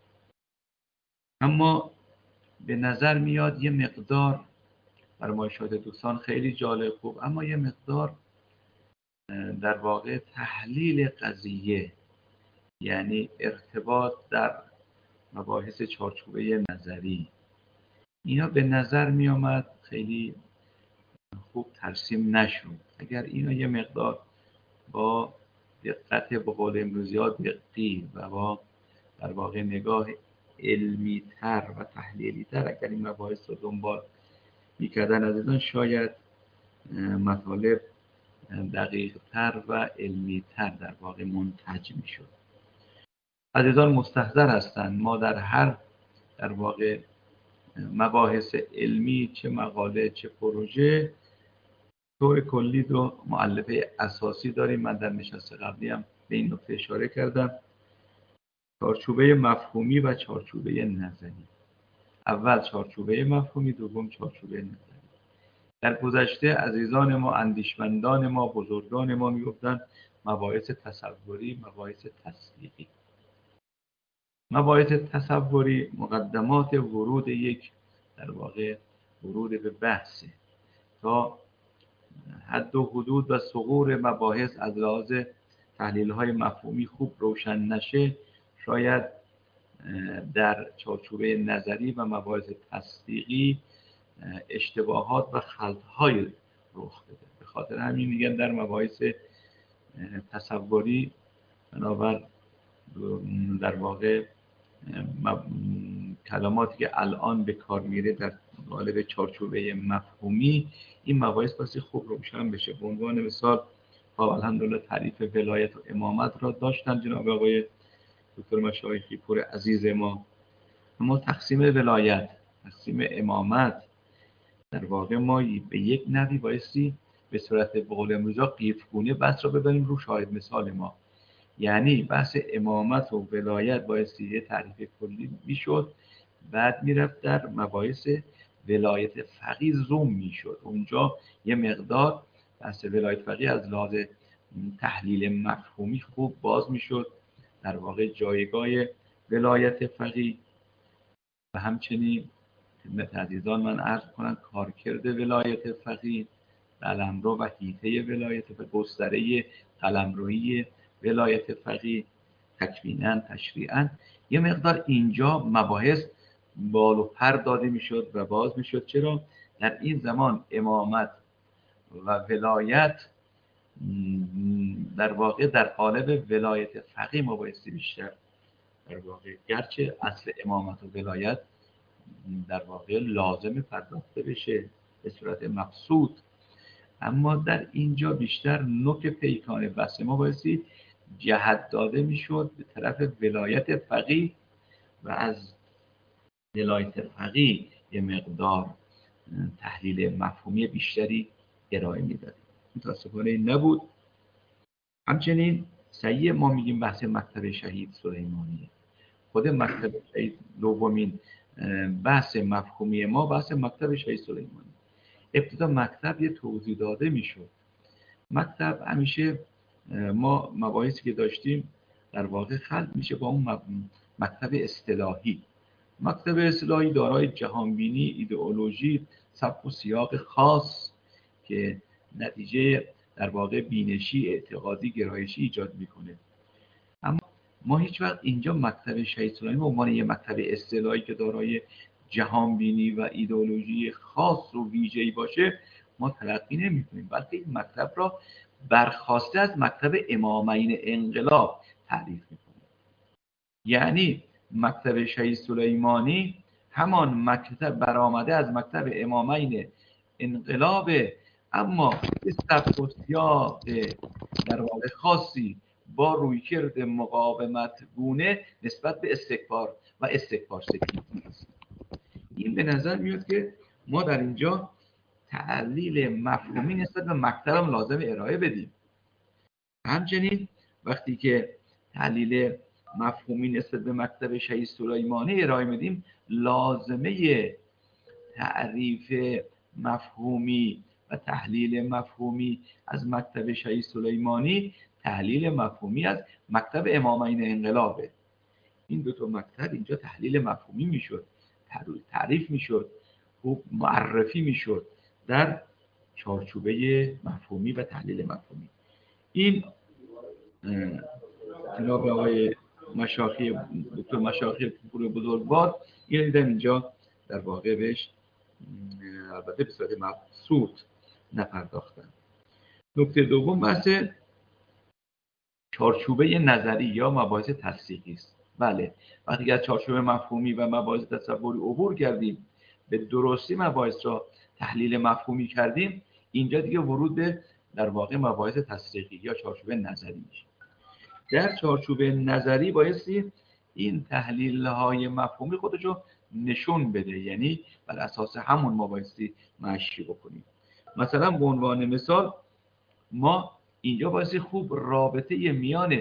اما به نظر میاد یه مقدار فرمایشات دوستان خیلی جالب خوب، اما یه مقدار در واقع تحلیل قضیه، یعنی ارتباط در مباحث چارچوبه نظری، اینا به نظر می آمد خیلی خوب ترسیم نشد. اگر اینو یه مقدار با دقت به قول امروزی ها دقیق و با در واقع نگاه علمی تر و تحلیلی تر اگر این مباحث رو دنبال میکردن عزیزان، شاید مطالب دقیق تر و علمی تر در واقع منتج میشد. عزیزان مستحضر هستند ما در هر در واقع مباحث علمی، چه مقاله چه پروژه، طور کلی دو مؤلفه اساسی داریم. من در نشست قبلی هم به این نکته اشاره کردم: چارچوبه مفهومی و چارچوبه نظری. اول چارچوبه مفهومی، دوم چارچوبه نظری. در گذشته عزیزان ما، اندیشمندان ما، بزرگان ما میگفتند مباحث تصوری، مباحث تصدیقی. مباحث تصوری مقدمات ورود یک در واقع ورود به بحثه. تا حد و حدود و ثغور مباحث از لحاظ تحلیل‌های مفهومی خوب روشن نشه، شاید در چارچوبه نظری و مباحث تصدیقی اشتباهات و خلط‌های رخ بده. به خاطر همین میگن در مباحث تصوری بنابر در واقع کلماتی که الان به کار میره در قالب چارچوبه مفهومی، این مباحث باید خوب روشن بشه. به عنوان مثال الحمدلله تعریف ولایت و امامت را داشتن جناب آقای دکتر مشایخی پور عزیز ما. اما تقسیم ولایت، تقسیم امامت، در واقع ما به یک نوعی بایستی به صورت به قول امروزی قیفگونه بحث را ببریم رو شاهد مثال ما. یعنی بحث امامت و ولایت بایستی یه تعریف کلی میشد، بعد میرفت در مباحث ولایت فقیه زوم میشد. اونجا یه مقدار بحث ولایت فقیه از لحاظ تحلیل مفهومی خوب باز میشد، در واقع جایگاه ولایت فقیه و همچنین خدمت عزیزان من عرض کنم کارکرد ولایت فقیه، قلمرو و حیطه ولایت و گستره قلمرویی ولایت فقیه، تکویناً تشریعاً، یه مقدار اینجا مباحث بال و پر داده میشد و باز میشد. چرا؟ در این زمان امامت و ولایت در واقع در قالب ولایت فقیه ما بایستی بیشتر در واقع، گرچه اصل امامت و ولایت در واقع لازم پرداخته بشه به صورت مقصود، اما در اینجا بیشتر نوک پیکان بحث ما بایستی جهت داده میشد به طرف ولایت فقیه و از ولایت فقیه یه مقدار تحلیل مفهومی بیشتری ارائه میدادیم. متاسفانه این نبود. همچنین صحیح ما میگیم بحث مکتب شهید سلیمانی. خود مکتب شهید دومین بحث مفهومی ما بحث مکتب شهید سلیمانی. ابتدا مکتب یه توضیح داده میشد. مکتب همیشه ما مباحثی که داشتیم در واقع خلط میشه با اون مکتب اصطلاحی. مکتب اصطلاحی دارای جهانبینی، ایدئولوژی، سبک و سیاق خاص که نتیجه در واقع بینشی، اعتقادی، گرایشی ایجاد میکنه. اما ما هیچ وقت اینجا مکتب شهید سلیمانی به عنوان یه مکتب اصطلاحی که دارای جهانبینی و ایدئولوژی خاص و ویژه‌ای باشه ما تلقی نمی‌کنیم، بلکه این مکتب را برخواسته از مکتب امامین انقلاب تعریف می‌کنیم. یعنی مکتب شهید سلیمانی همان مکتب برآمده از مکتب امامین انقلاب، اما سبک و سیاق در واقع خاصی با رویکرد مقاومت گونه نسبت به استکبار و استکبار ستیزی است. این به نظر میاد که ما در اینجا تحلیل مفهومی نسبت به مکتب هم لازم ارائه بدیم. همچنین وقتی که تحلیل مفهومی نسبت به مکتب شهید سلیمانی ارائه میدیم، لازمه تعریف مفهومی و تحلیل مفهومی از مکتب شهید سلیمانی تحلیل مفهومی از مکتب امامین انقلابه. این دو تا مکتب اینجا تحلیل مفهومی میشد، تعریف میشد، خوب معرفی میشد در چارچوبه مفهومی و تحلیل مفهومی. این جناب آقای مشایخ دکتر مشایخ پور بزرگوار این دیدن اینجا در واقع بهش البته به صورت مبسوط نپرداختن. نکته دوم بحث چارچوبه نظری یا مباحث تسریحی است. بله، وقتی که از چارچوبه مفهومی و مباحث تصوری عبور کردیم، به درستی مباحث را تحلیل مفهومی کردیم، اینجا دیگه ورود به در واقع مباحث تسریحی یا چارچوبه نظری میشه. در چارچوبه نظری بایستی این تحلیل‌های مفهومی خودشو نشون بده، یعنی بر اساس همون ما بایستی مشی بکنیم. مثلا به عنوان مثال ما اینجا بایستی خوب رابطه میان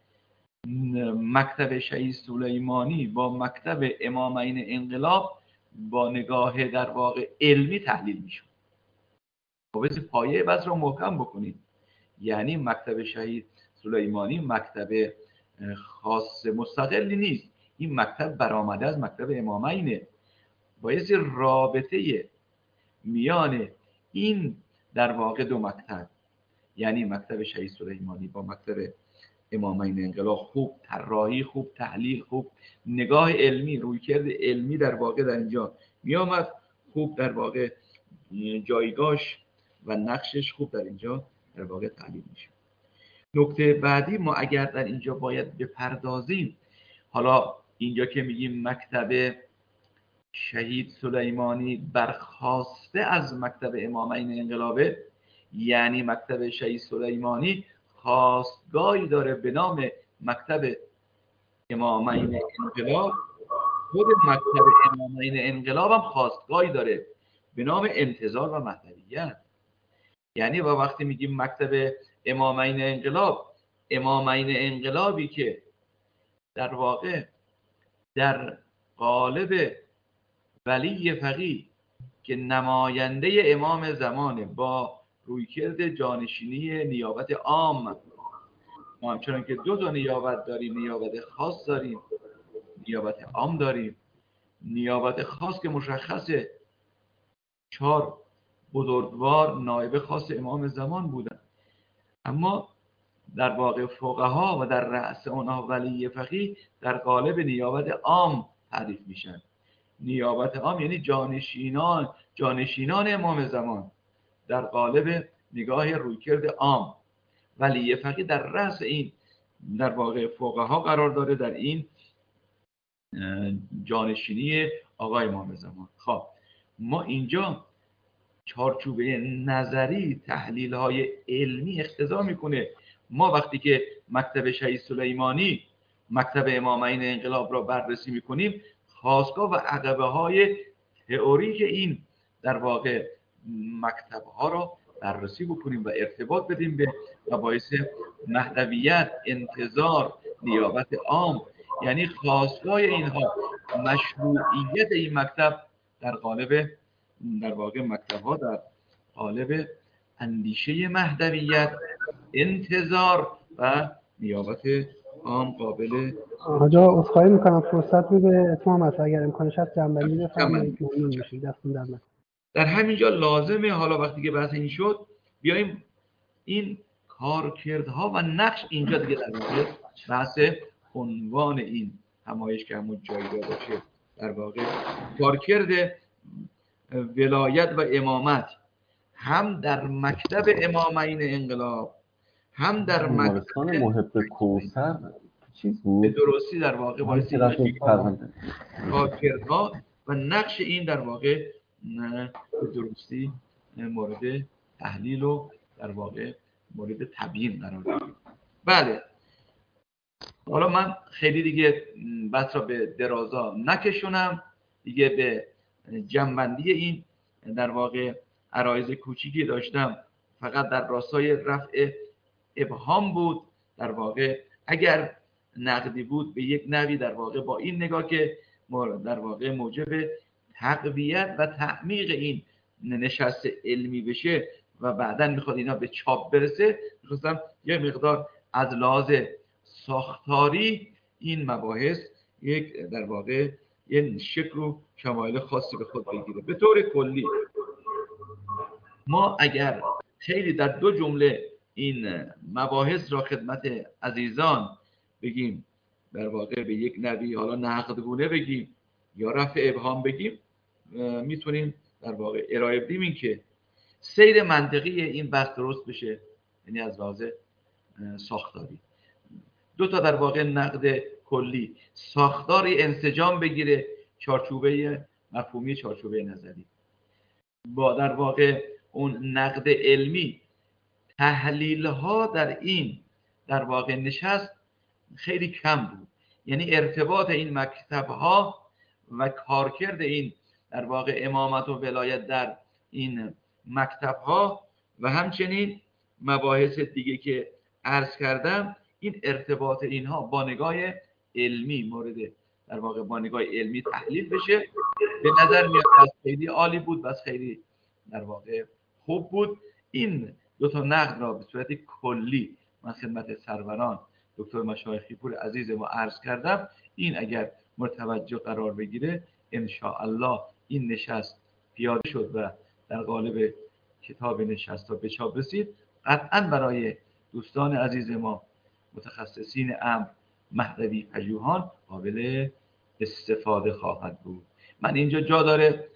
مکتب شهید سلیمانی با مکتب امامین انقلاب با نگاه در واقع علمی تحلیل میشه. بایستی پایه بحث رو محکم بکنیم. یعنی مکتب شهید سلیمانی مکتب خاص مستقلی نیست، این مکتب برآمده از مکتب امامینه. بایستی رابطه میان این در واقع دو مکتب، یعنی مکتب شهید سلیمانی با مکتب امامین انقلاب، خوب طراحی، خوب تحلیل، خوب نگاه علمی، رویکرد علمی در واقع در اینجا میامد، خوب در واقع جایگاهش و نقشش خوب در اینجا در واقع تحلیل میشه. نکته بعدی ما اگر در اینجا باید بپردازیم، حالا اینجا که میگیم مکتب شهید سلیمانی برخواسته از مکتب امامین انقلابه، یعنی مکتب شهید سلیمانی خواستگاهی داره به نام مکتب امامین انقلاب، خود مکتب امامین انقلاب هم خواستگاهی داره به نام انتظار و مهدویت. یعنی با وقتی میگیم مکتب امامین انقلاب، امامین انقلابی که در واقع در قالب ولی فقیه که نماینده امام زمانه با رویکرد جانشینی نیابت عام، ما همچنان که دو تا نیابت داریم، نیابت خاص داریم، نیابت عام داریم. نیابت خاص که مشخصه 4 بزرگوار نایب خاص امام زمان بودن، اما در واقع فقها و در رأس اونها ولی فقیه در قالب نیابت عام تعریف میشن. نیابت عام یعنی جانشینان امام زمان در قالب نگاه رویکرد عام. ولی فقیه در رأس این در واقع فقها قرار داره، در این جانشینی آقای امام زمان. خب ما اینجا چارچوبه نظری تحلیل های علمی اقتضا میکنه ما وقتی که مکتب شهید سلیمانی مکتب امامین انقلاب را بررسی میکنیم، خاستگاه و عقبه های تئوریک این در واقع مکتب ها را بررسی بکنیم و ارتباط بدیم به مباحث مهدویت، انتظار، نیابت عام. یعنی خاستگاه اینها مشروعیت این مکتب در قالب در واقع مکتب ها در قالب اندیشه مهدویت، انتظار و نیابت عام قابل. آجا عذرخواهی میکنم فرصت رو به اتمام است، اگر امکانش هست جنبندی بفرمایید ممنون میشیم. دستون در نکنه. در همینجا لازمه حالا وقتی که بحث این شد بیایم این کارکردها و نقش اینجا دیگه در واقع بحث عنوان این همایش که همون جایگاه باشه، در واقع کارکرد ولایت و امامت هم در مکتب امامین انقلاب هم در مکتب محب کوثر چیز بود به درستی در واقع باعث کارکردها و نقش این در واقع به درستی مورد تحلیل و در واقع مورد تبیین قرار داریم. بله، حالا من خیلی دیگه بحث را به درازا نکشونم دیگه، به جنبندی این در واقع عرایض کوچیکی داشتم فقط در راستای رفع ابهام بود. در واقع اگر نقدی بود به یک نوی در واقع با این نگاه که در واقع موجب تقویت و تعمیق این نشست علمی بشه و بعداً میخواد اینا به چاپ برسه، میخواستم یه مقدار از لحاظ ساختاری این مباحث یک در واقع یه شکل و شمایل خاصی به خود بگیره. به طور کلی ما اگر خیلی در 2 جمله این مباحث را خدمت عزیزان بگیم، در واقع به یک نوی حالا نقدگونه بگیم یا رفع ابهام بگیم، میتونیم در واقع ارائه بدیم این که سیر منطقی این بحث درست بشه، یعنی از لحاظ ساختاری. دو تا در واقع نقد کلی، ساختاری انسجام بگیره، چارچوبه مفهومی، چارچوبه نظری. با در واقع اون نقد علمی، تحلیل ها در این در واقع نشست خیلی کم بود. یعنی ارتباط این مکتب ها و کارکرد این در واقع امامت و ولایت در این مکتب ها و همچنین مباحث دیگه که عرض کردم، این ارتباط اینها با نگاه علمی مورد در واقع با نگاه علمی تحلیل بشه، به نظر میاد از خیلی عالی بود و خیلی در واقع خوب بود. این دو تا نقد را به صورت کلی من خدمت سروران دکتر مشایخی پور عزیز ما عرض کردم. این اگر متوجه قرار بگیره ان شاء الله این نشست پیاده شد و در قالب کتاب نشست ها به چاپ رسید، قطعا برای دوستان عزیز ما متخصصین امر مهدوی پژوهان قابل استفاده خواهد بود. من اینجا جا داره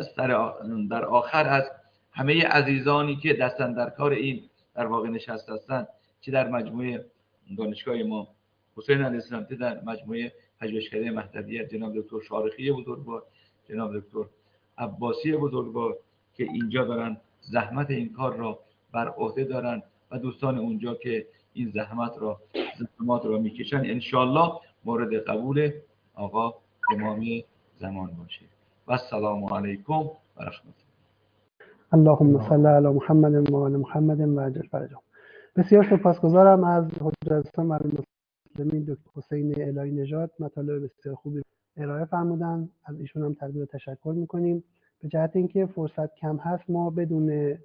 در آخر از همه عزیزانی که دستن در کار این در واقع نشست هستند، چه در مجموعه دانشگاه ما حسین علیه السلام، چه در مجموعه پژوهشکده مهدوی جناب دکتر شارخی بزرگوار، جناب دکتر عباسی بزرگوار که اینجا دارن زحمت این کار را بر عهده دارن و دوستان اونجا که این زحمات را میکشن، انشالله مورد قبول آقا امام زمان باشه. و السلام علیکم و رحمت الله. اللهم صل علی محمد و آل محمد و عجل فرجهم. بسیار سپاسگزارم از حجت الاسلام و المسلمین دکتر حسین الهی نژاد، مطالب بسیار خوبی ارائه فرمودن. از ایشون هم تقدیر و تشکر میکنیم. به جهت اینکه فرصت کم هست، ما بدون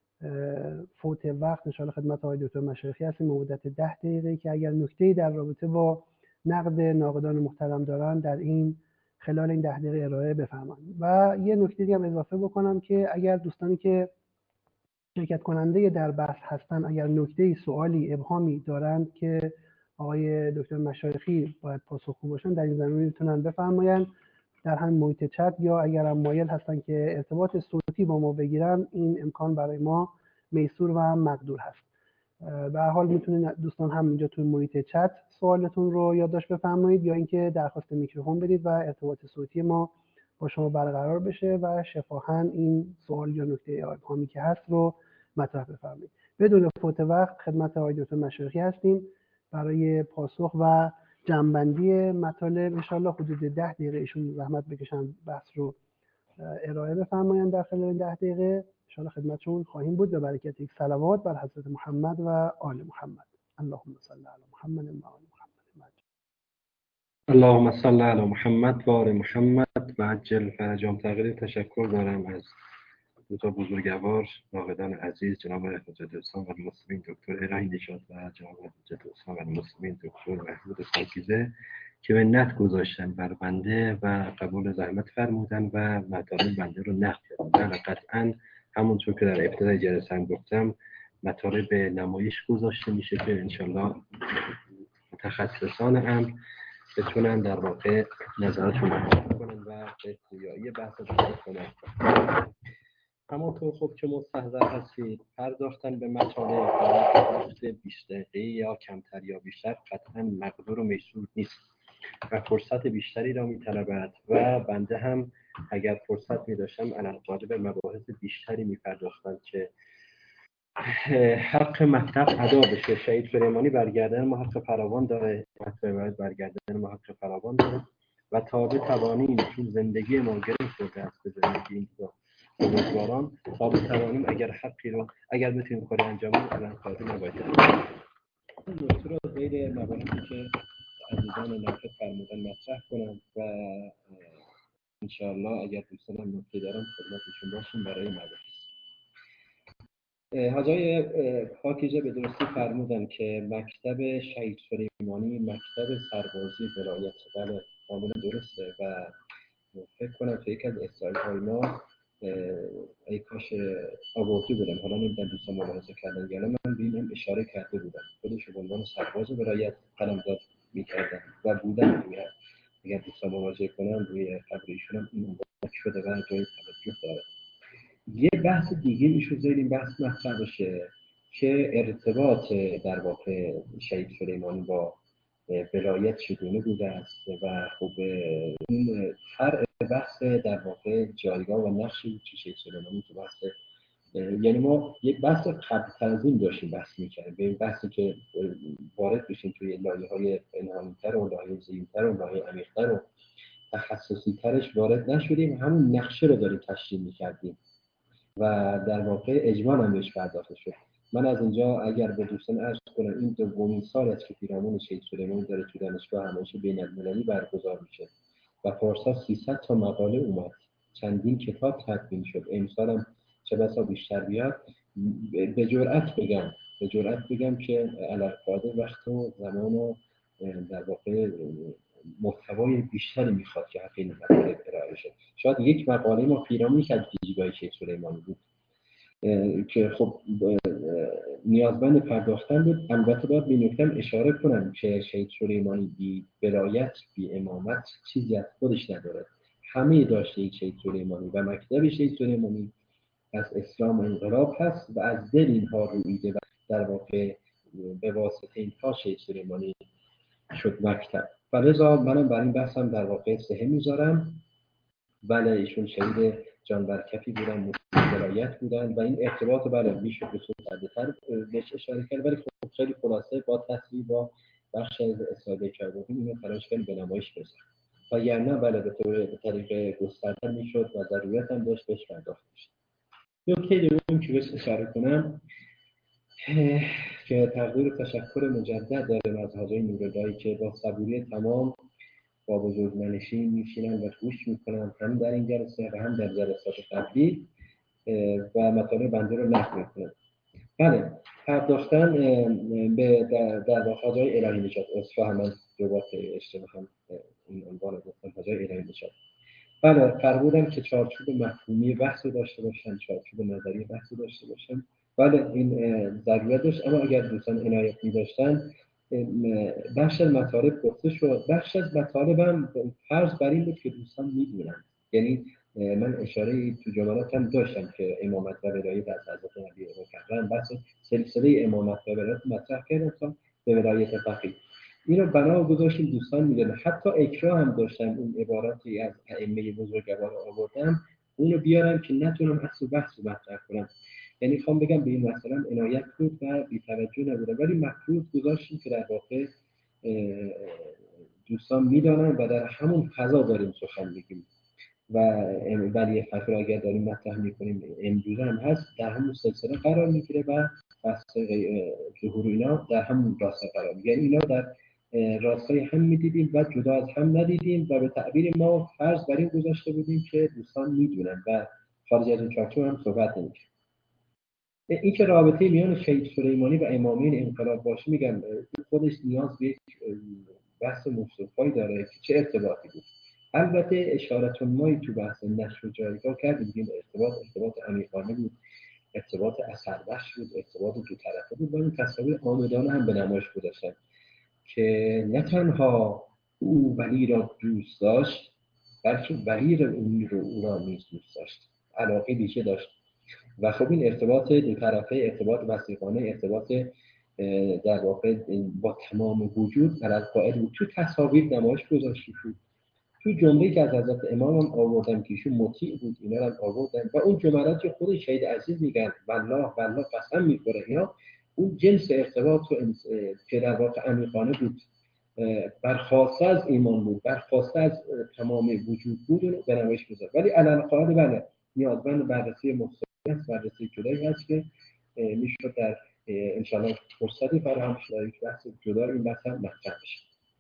فوت وقت انشاءالله خدمت آقای دکتر مشایخی هستیم مدت 10 دقیقه که اگر نکته‌ای در رابطه با نقد ناقدان محترم دارن در این خلال این 10 دقیقه ارائه بفرمایید. و یه نکته دیگه هم اضافه بکنم که اگر دوستانی که شرکت کننده در بحث هستن اگر نکته‌ای، سوالی، ابهامی دارند که آقای دکتر مشایخی باید پاسخگو باشن، در این زمینه میتونن بفرمایند در همین محیط چت، یا اگر هم مایل هستن که ارتباط صوتی با ما بگیرن، این امکان برای ما میسور و مقدور هست. به هر حال میتونید دوستان هم اینجا توی محیط چت سوالتون رو یادداشت بفرمایید یا اینکه درخواست میکروفون بدید و ارتباط صوتی ما با شما برقرار بشه و شفاهاً این سوال یا نکته ابهامی که هست رو مطرح بفرمایید. بدون فوت وقت خدمت آقای دکتر مشایخی هستیم برای پاسخ و جمع‌بندی مطالب. انشاءالله حدود 10 دقیقه ایشون زحمت بکشن بحث رو ارائه بفرمایند در خلال 10 دقیقه. انشاءالله خدمتشون خواهیم بود. به برکت یک صلوات بر حضرت محمد و آل محمد. اللهم صل علی محمد و آل محمد. اللهم صل علی محمد و آل محمد و عجل فرجهم. تقدیر تشکر دارم از دو تا بزرگوار ناقدان عزیز، جناب حجت الاسلام و المسلمین دکتر الهی نژاد و جناب حجت الاسلام و المسلمین دکتر محمود پاکیزه که منت گذاشتن بر بنده و قبول زحمت فرمودن و مطالب بنده رو نقد کردن. قطعا همونطور که در ابتدای جلسه هم گفتم مطالب نمایش گذاشته میشه که انشالله متخصصان هم بتونن در واقع نظراتشون رو مطرح کنن و به پویایی بحث رو کمک کنن. همونطور خب که مستحضر هستید پرداختن به مطالب وقت 20 دقیقه یا کمتر یا بیشتر قطعا مقدور و میسور نیست و فرصت بیشتری را میطلبد و بنده هم اگر فرصت میداشتم علاوه مباحث بیشتری میپرداختم که حق مطلب ادا بشه. شهید سلیمانی برگردن ما حق فراوان داره، مطلب برگردن ما حق فراوان داره و تا بتوانیم چون زندگی ما گره خورده است به زندگی این بزرگواران، تا بتوانیم اگر حقی رو اگر بتونیم کاری انجام بدیم الان کاری نباید کرد. این نکته رو غیر مباحثی که عزیزان ناقد فرمودن مطرح کنم و انشاءالله اگر دوستان هم نکته دارن خدمتشون باشیم برای مباحث. حاجی پاکیزه به درستی فرمودن که مکتب شهید سلیمانی مکتب سربازی ولایت، بله کاملا درسته و فکر کنم که یک از اسلایدهای ما ای کاش آوردی بودم، حالا نمیدونم دوستان ملاحظه کردن یا نه، من به اینم اشاره کرده بودم خودش به عنوان سرباز ولایت قلمداد میکردن و بودن روی، اگر دوستان ملاحظه کنن روی قبر ایشون هم این عنوان شده و جای توجه داره. یه بحث دیگه میشه این بحث مطرح بشه که ارتباط در واقع شهید سلیمانی با ولایت چگونه بوده است و خب این هر بحث در واقع جایگاه و نقشی که شهید سلیمانی تو بحث، یعنی ما یک بحث قبل تنظیم داشتیم بحث می‌کردیم، به این بحثی که وارد بشیم توی لایه‌های پنهانی‌تر و لایه زیرتر و لایه عمیق‌تر و تخصصی‌ترش وارد نشدیم، همون نقشه رو داریم تشریح می‌کردیم و در واقع اجمالاً هم بهش پرداخته شد. من از اینجا اگر به دوستان عرض کنم این دومین سال است که پیرامون شهید سلیمانی داره تو دانشگاه همایش بین‌المللی برگزار میشه و پارسال 300 تا مقاله اومد، چندین کتاب تدوین شد، امسال هم چه بسا بیشتر بیاد. به جرئت بگم که علاوه وقت و زمان و در واقع محتوای بیشتری میخواد که حق این مقاله ارائه شد. شاید یک مقاله ما پیرامون کرد دیجیگاه شهید سلیمانی بود که خب نیازمند پرداختن بود. البته باید به نکته اشاره کنم که شهید سلیمانی بی ولایت بی امامت چیزی از خودش ندارد. همه داشته شهید سلیمانی و مکتب شهید سلیمانی از اسلام و انقلاب هست و از دل اینها رویده و در واقع به واسطه اینها شهید سلیمانی شد مکتب. و لذا منم برای این بحثم در واقع سهم میذارم. بله ایشون شهید جان برکفی بودن، ولایت بودن و این ارتباط بله میشه به صورت عادی‌تر بهش اشاره کرد، ولی خب خیلی خلاصه با تصویر با بخش از استفاده کرده اینو تلاش کنیم به نمایش بذاریم و یعنی بله به طریق گسترده میشد و ضرورت هم داشت بهش پرداخت بشه. نکته دوم که بهش اشاره کنم که تقدیر تشکر مجدد دارم از حاجی نوراللهی که با صبوری تمام با بزرگمنشین میشینن و گوش میکنن، هم در این جلسه و هم در جلسات قبلی و مطالب بنده رو نقل میکنن. بله پرداختن به در واقع حاجی الهی نژاد، اصفهان من دوباره اشتباه هم این عنوان گفتم حاجی الهی نژاد. بله قرار بودم که چارچوب مفهومی بحث رو داشته باشم، چارچوب نظری بحث رو داشته باشم. بله این ضرورت داشت، اما اگر دوستان عنایت می‌داشتن بخش از مطالب گفته شد. بخش از مطالبم فرض بر این بود که دوستان می‌دونن، یعنی من اشاره تو جملاتم داشتم که امامت و ولایت از حضرت نبی مکرم بحث سلسله امامت و ولایت مطرح کردم تا به ولایت فقیه. اینو بنا گذاشتیم دوستان میدونن، حتی اکراه هم داشتم اون عباراتی از ائمه بزرگوار رو آوردم اونو بیارم که نتونم اصل بحث رو مطرح کنم، یعنی خوام بگم به این مثلا عنایت بود و بی‌توجه نبودم، ولی مفروض گذاشتیم که در واقع دوستان میدونن و در همون فضا داریم سخن میگیم و ولی فقر اگر داریم مطرح میکنیم امروز هم هست در همون سلسله قرار میگیره و بحث ظهور اینا در همون راستا قرار میگیره، یعنی اینا در راستای هم میدیدیم و جدا از هم ندیدیم و به تعبیر ما فرض بر این گذاشته بودیم که دوستان میدونن و خارج از این چارچوب هم صحبت نمیشه. این که رابطه میان شهید سلیمانی و امامین انقلاب باشه میگم خودش نیاز به یک بحث مفصلی داره که چه ارتباطی بود. البته اشارتون مایی تو بحث نشر و جایگاه کردیم، ارتباط عمیقانه بود، ارتباط اثر بخش بود، ارتباط دو طرفه بود و این تصاویر آمدانه هم به نمایش گذاشتن که نه تنها او ولی را دوست داشت بلکه ولی او را نیز دوست داشت، علاقه ویژه داشت و خب این ارتباط دو طرفه، ارتباط وثیقانه، ارتباط در واقع با تمام وجود علل قائل بود. تو تصاویر نمایش گذاشته شد، تو جمله‌ای که از حضرت امام هم آوردم که ایشون مطیع بود اینا هم آوردن و اون جملاتی خود شهید عزیز میگن والله قسم میخوره، اینا اون جنس ارتباط که در واقع عمیقانه بود، برخواسته از ایمان بود، برخواسته از تمام وجود بود و به نمایش گذاشت. ولی علل قائل بله نیازمند بررسی مفصلی است، بررسی جدایی هست که میشد در انشاءالله فرصتی فراهم شد یک بحث جدا این بحث هم مطرح بشه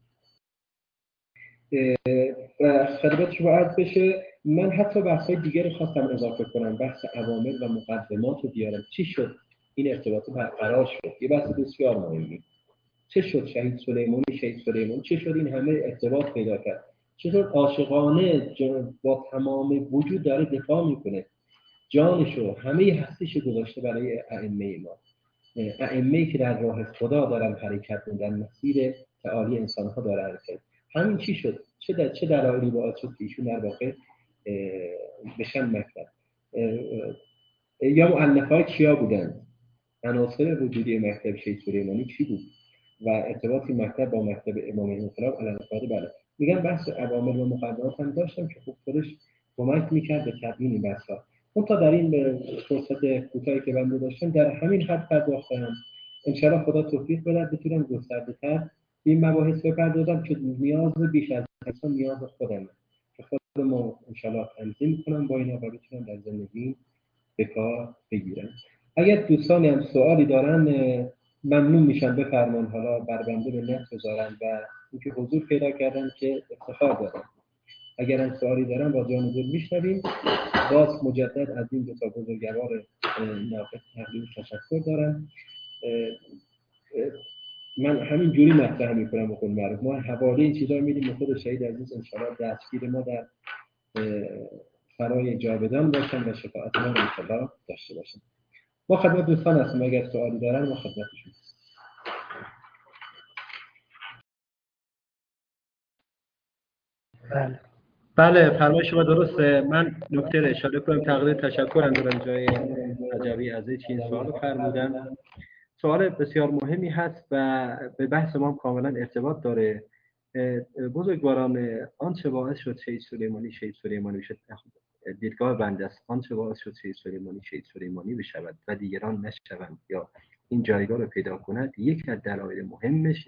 و خدمت شما عرض بشه. من حتی بحث‌های دیگری خواستم اضافه کنم، بحث عوامل و مقدمات رو بیارم. چی شد این ارتباط برقرار شد؟ یه بحث بسیار مهمه. چه شد شهید سلیمانی چه شد این همه ارتباط پیدا کرد؟ چطور عاشقانه با تمام وجود داره دفاع میکنه، جانشو همه هستیشو گذاشته برای ائمه ما، ائمه‌ای که در راه خدا دارن حرکت می‌کنن، مسیر تعالی انسان‌ها داره حرکت. همین چی شد؟ چه دلایلی باعث شد که ایشون در واقع بشن مکتب؟ یا مؤلفه‌های کیا بودن، عناصر وجودی مکتب شیخ سلیمانی چی بود و ارتباط مکتب با مکتب امام انقلاب علالفاده. بله میگم بحث عوامل و مقدمات هم داشتم که خب خودش کمک میکرد به تبیین این بحث‌ها. اون تا در این فرصت کوتاهی که بنده داشتم در همین حد پرداختم. انشاءالله خدا توفیق بده بتونم گسترده‌تر این مباحث بپردازم که نیاز بیش از انسان نیاز خودمه که خودم انشاءالله تنظیم میکنم با اینا و بتونم در زندگی به کار بگیرم. اگر دوستانی هم سوالی دارن ممنون میشم بفرمایید، حالا بر بنده به نفس بذارن و اینکه حضور پیدا کردن که افتخار دارم. اگر هم سوالی دارن با جان و دل میشنویم. باز مجدد از این دو تا بزرگوار ناقد تقدیم تشکر دارم. من همین جوری مطرح میکنم به قول معروف ما حواله این چیزا میدیم خود شهید عزیز انشاءالله دستگیر ما در فرای جاودان باشن و شفاعت ما رو انشاءالله داشته باشن. ما خدمت دوستان هستیم، اگر سوالی دارن ما خدمتشون هستیم. بله. فرمایش شما درسته. من نکته را اشاره کنم، تقدیر تشکر انجام جای رجبی عزیز که این سوال رو فرمودن. سوال بسیار مهمی هست و به بحث ما کاملا ارتباط داره. بزرگواران، آنچه باعث شد شهید سلیمانی بشد، دیدگاه بنده است، آنچه باعث شد شهید سلیمانی بشود و دیگران نشوند یا این جایگاه رو پیدا کند، یک از دلایل مهمش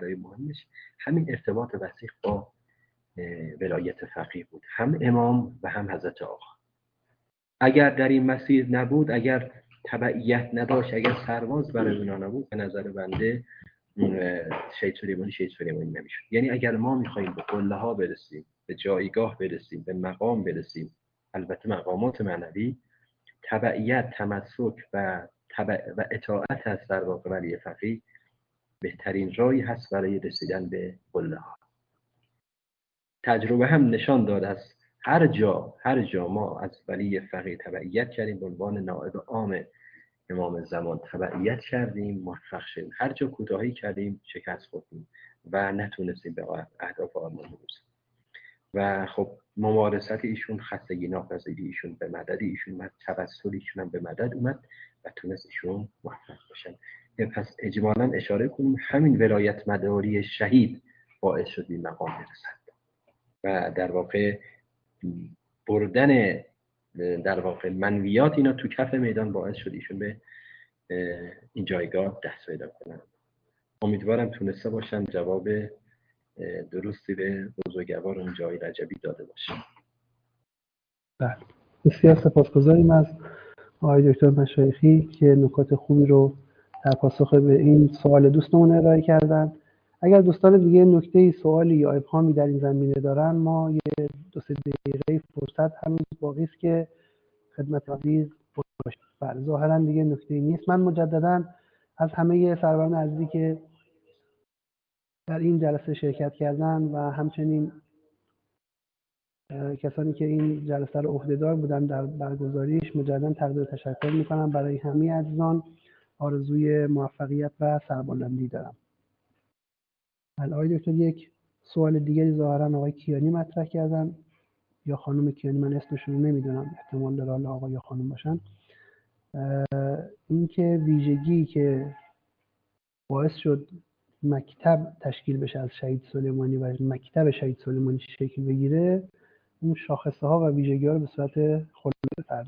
همین ارتباط وثیق با ولایت فقیه بود، هم امام و هم حضرت آقا. اگر در این مسیر نبود، اگر تبعیت نداشت، اگر سرباز برای اونا نبود، به نظر بنده شهید سلیمانی نمیشد. یعنی اگر ما میخوایم به قله ها برسیم، به جایگاه برسیم، به مقام برسیم، البته مقامات معنوی، تبعیت، تمسک و اطاعت از در واقع ولی فقیه بهترین راهی هست برای رسیدن به قله ها. تجربه هم نشان داده است هر جا ما از ولی فقیه تبعیت کردیم، به عنوان نائب عام امام زمان تبعیت کردیم، موفق شدیم. هر جا کوتاهی کردیم شکست خوردیم و نتونستیم به اهداف آرمان برسیم. و خب ممارست ایشون، خستگی ناپذیری ایشون به مدد ایشون اومد، توسل ایشون هم به مدد اومد و تونست ایشون موفق بشن. پس اجمالاً اشاره کنیم همین ولایت مداری شهید باعث شد این مقام برسد و در واقع بردن در واقع منویات اینا تو کف میدان باعث شد ایشون به این جایگاه دست پیدا کنن. امیدوارم تونسته باشم جواب درستی به بزرگوار اون جای رجبی داده باشم. بله، بسیار سپاسگزاریم از آقای دکتر مشایخی که نکات خوبی رو در پاسخ به این سوال دوستمون ارائه کردن. اگر دوستان دیگه نکته سوالی یا ابهامی در این زمینه دارن، ما یه 2-3 دقیقه فرصت هنوز باقی است که خدمت عزیز باشیم. بله، ظاهرا دیگه نکته‌ای نیست. من مجددا از همه سروران عزیزی که در این جلسه شرکت کردن و همچنین کسانی که این جلسه رو عهدهدار بودن در برگزاریش مجددا تقدیر تشکر میکنم. برای همه عزیزان آرزوی موفقیت و سربلندی دارم. آقای دکتر یک سوال دیگری ظاهرا آقای کیانی مطرح کردن یا خانم کیانی، من اسمشون رو نمیدونم، احتمال داره حالا آقا یا خانم باشن. این که ویژگی که باعث شد مکتب تشکیل بشه از شهید سلیمانی و مکتب شهید سلیمانی شکل بگیره، اون شاخصه ها و ویژگی ها رو به صورت خلاصه فرد.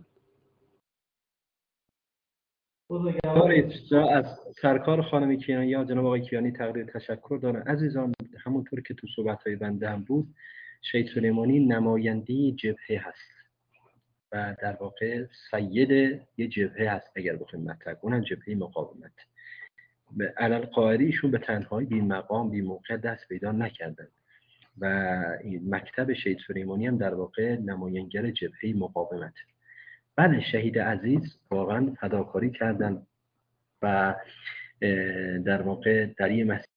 از سرکار خانم کیانی یا جناب آقای کیانی تقدیر تشکر دارم. عزیزان، همونطور که تو صحبت‌های بنده هم بود، شهید سلیمانی نماینده جبهه هست و در واقع سید یه جبهه هست. اگر بخوایم مطرح کنم جبهه مقاومت، به علل قاعده ایشون به تنهایی بی مقام بی موقع دست پیدا نکردن و این مکتب شهید سلیمانی هم در واقع نماینگر جبهه مقاومت. بله، شهید عزیز واقعا فداکاری کردن و در واقع در این مسیر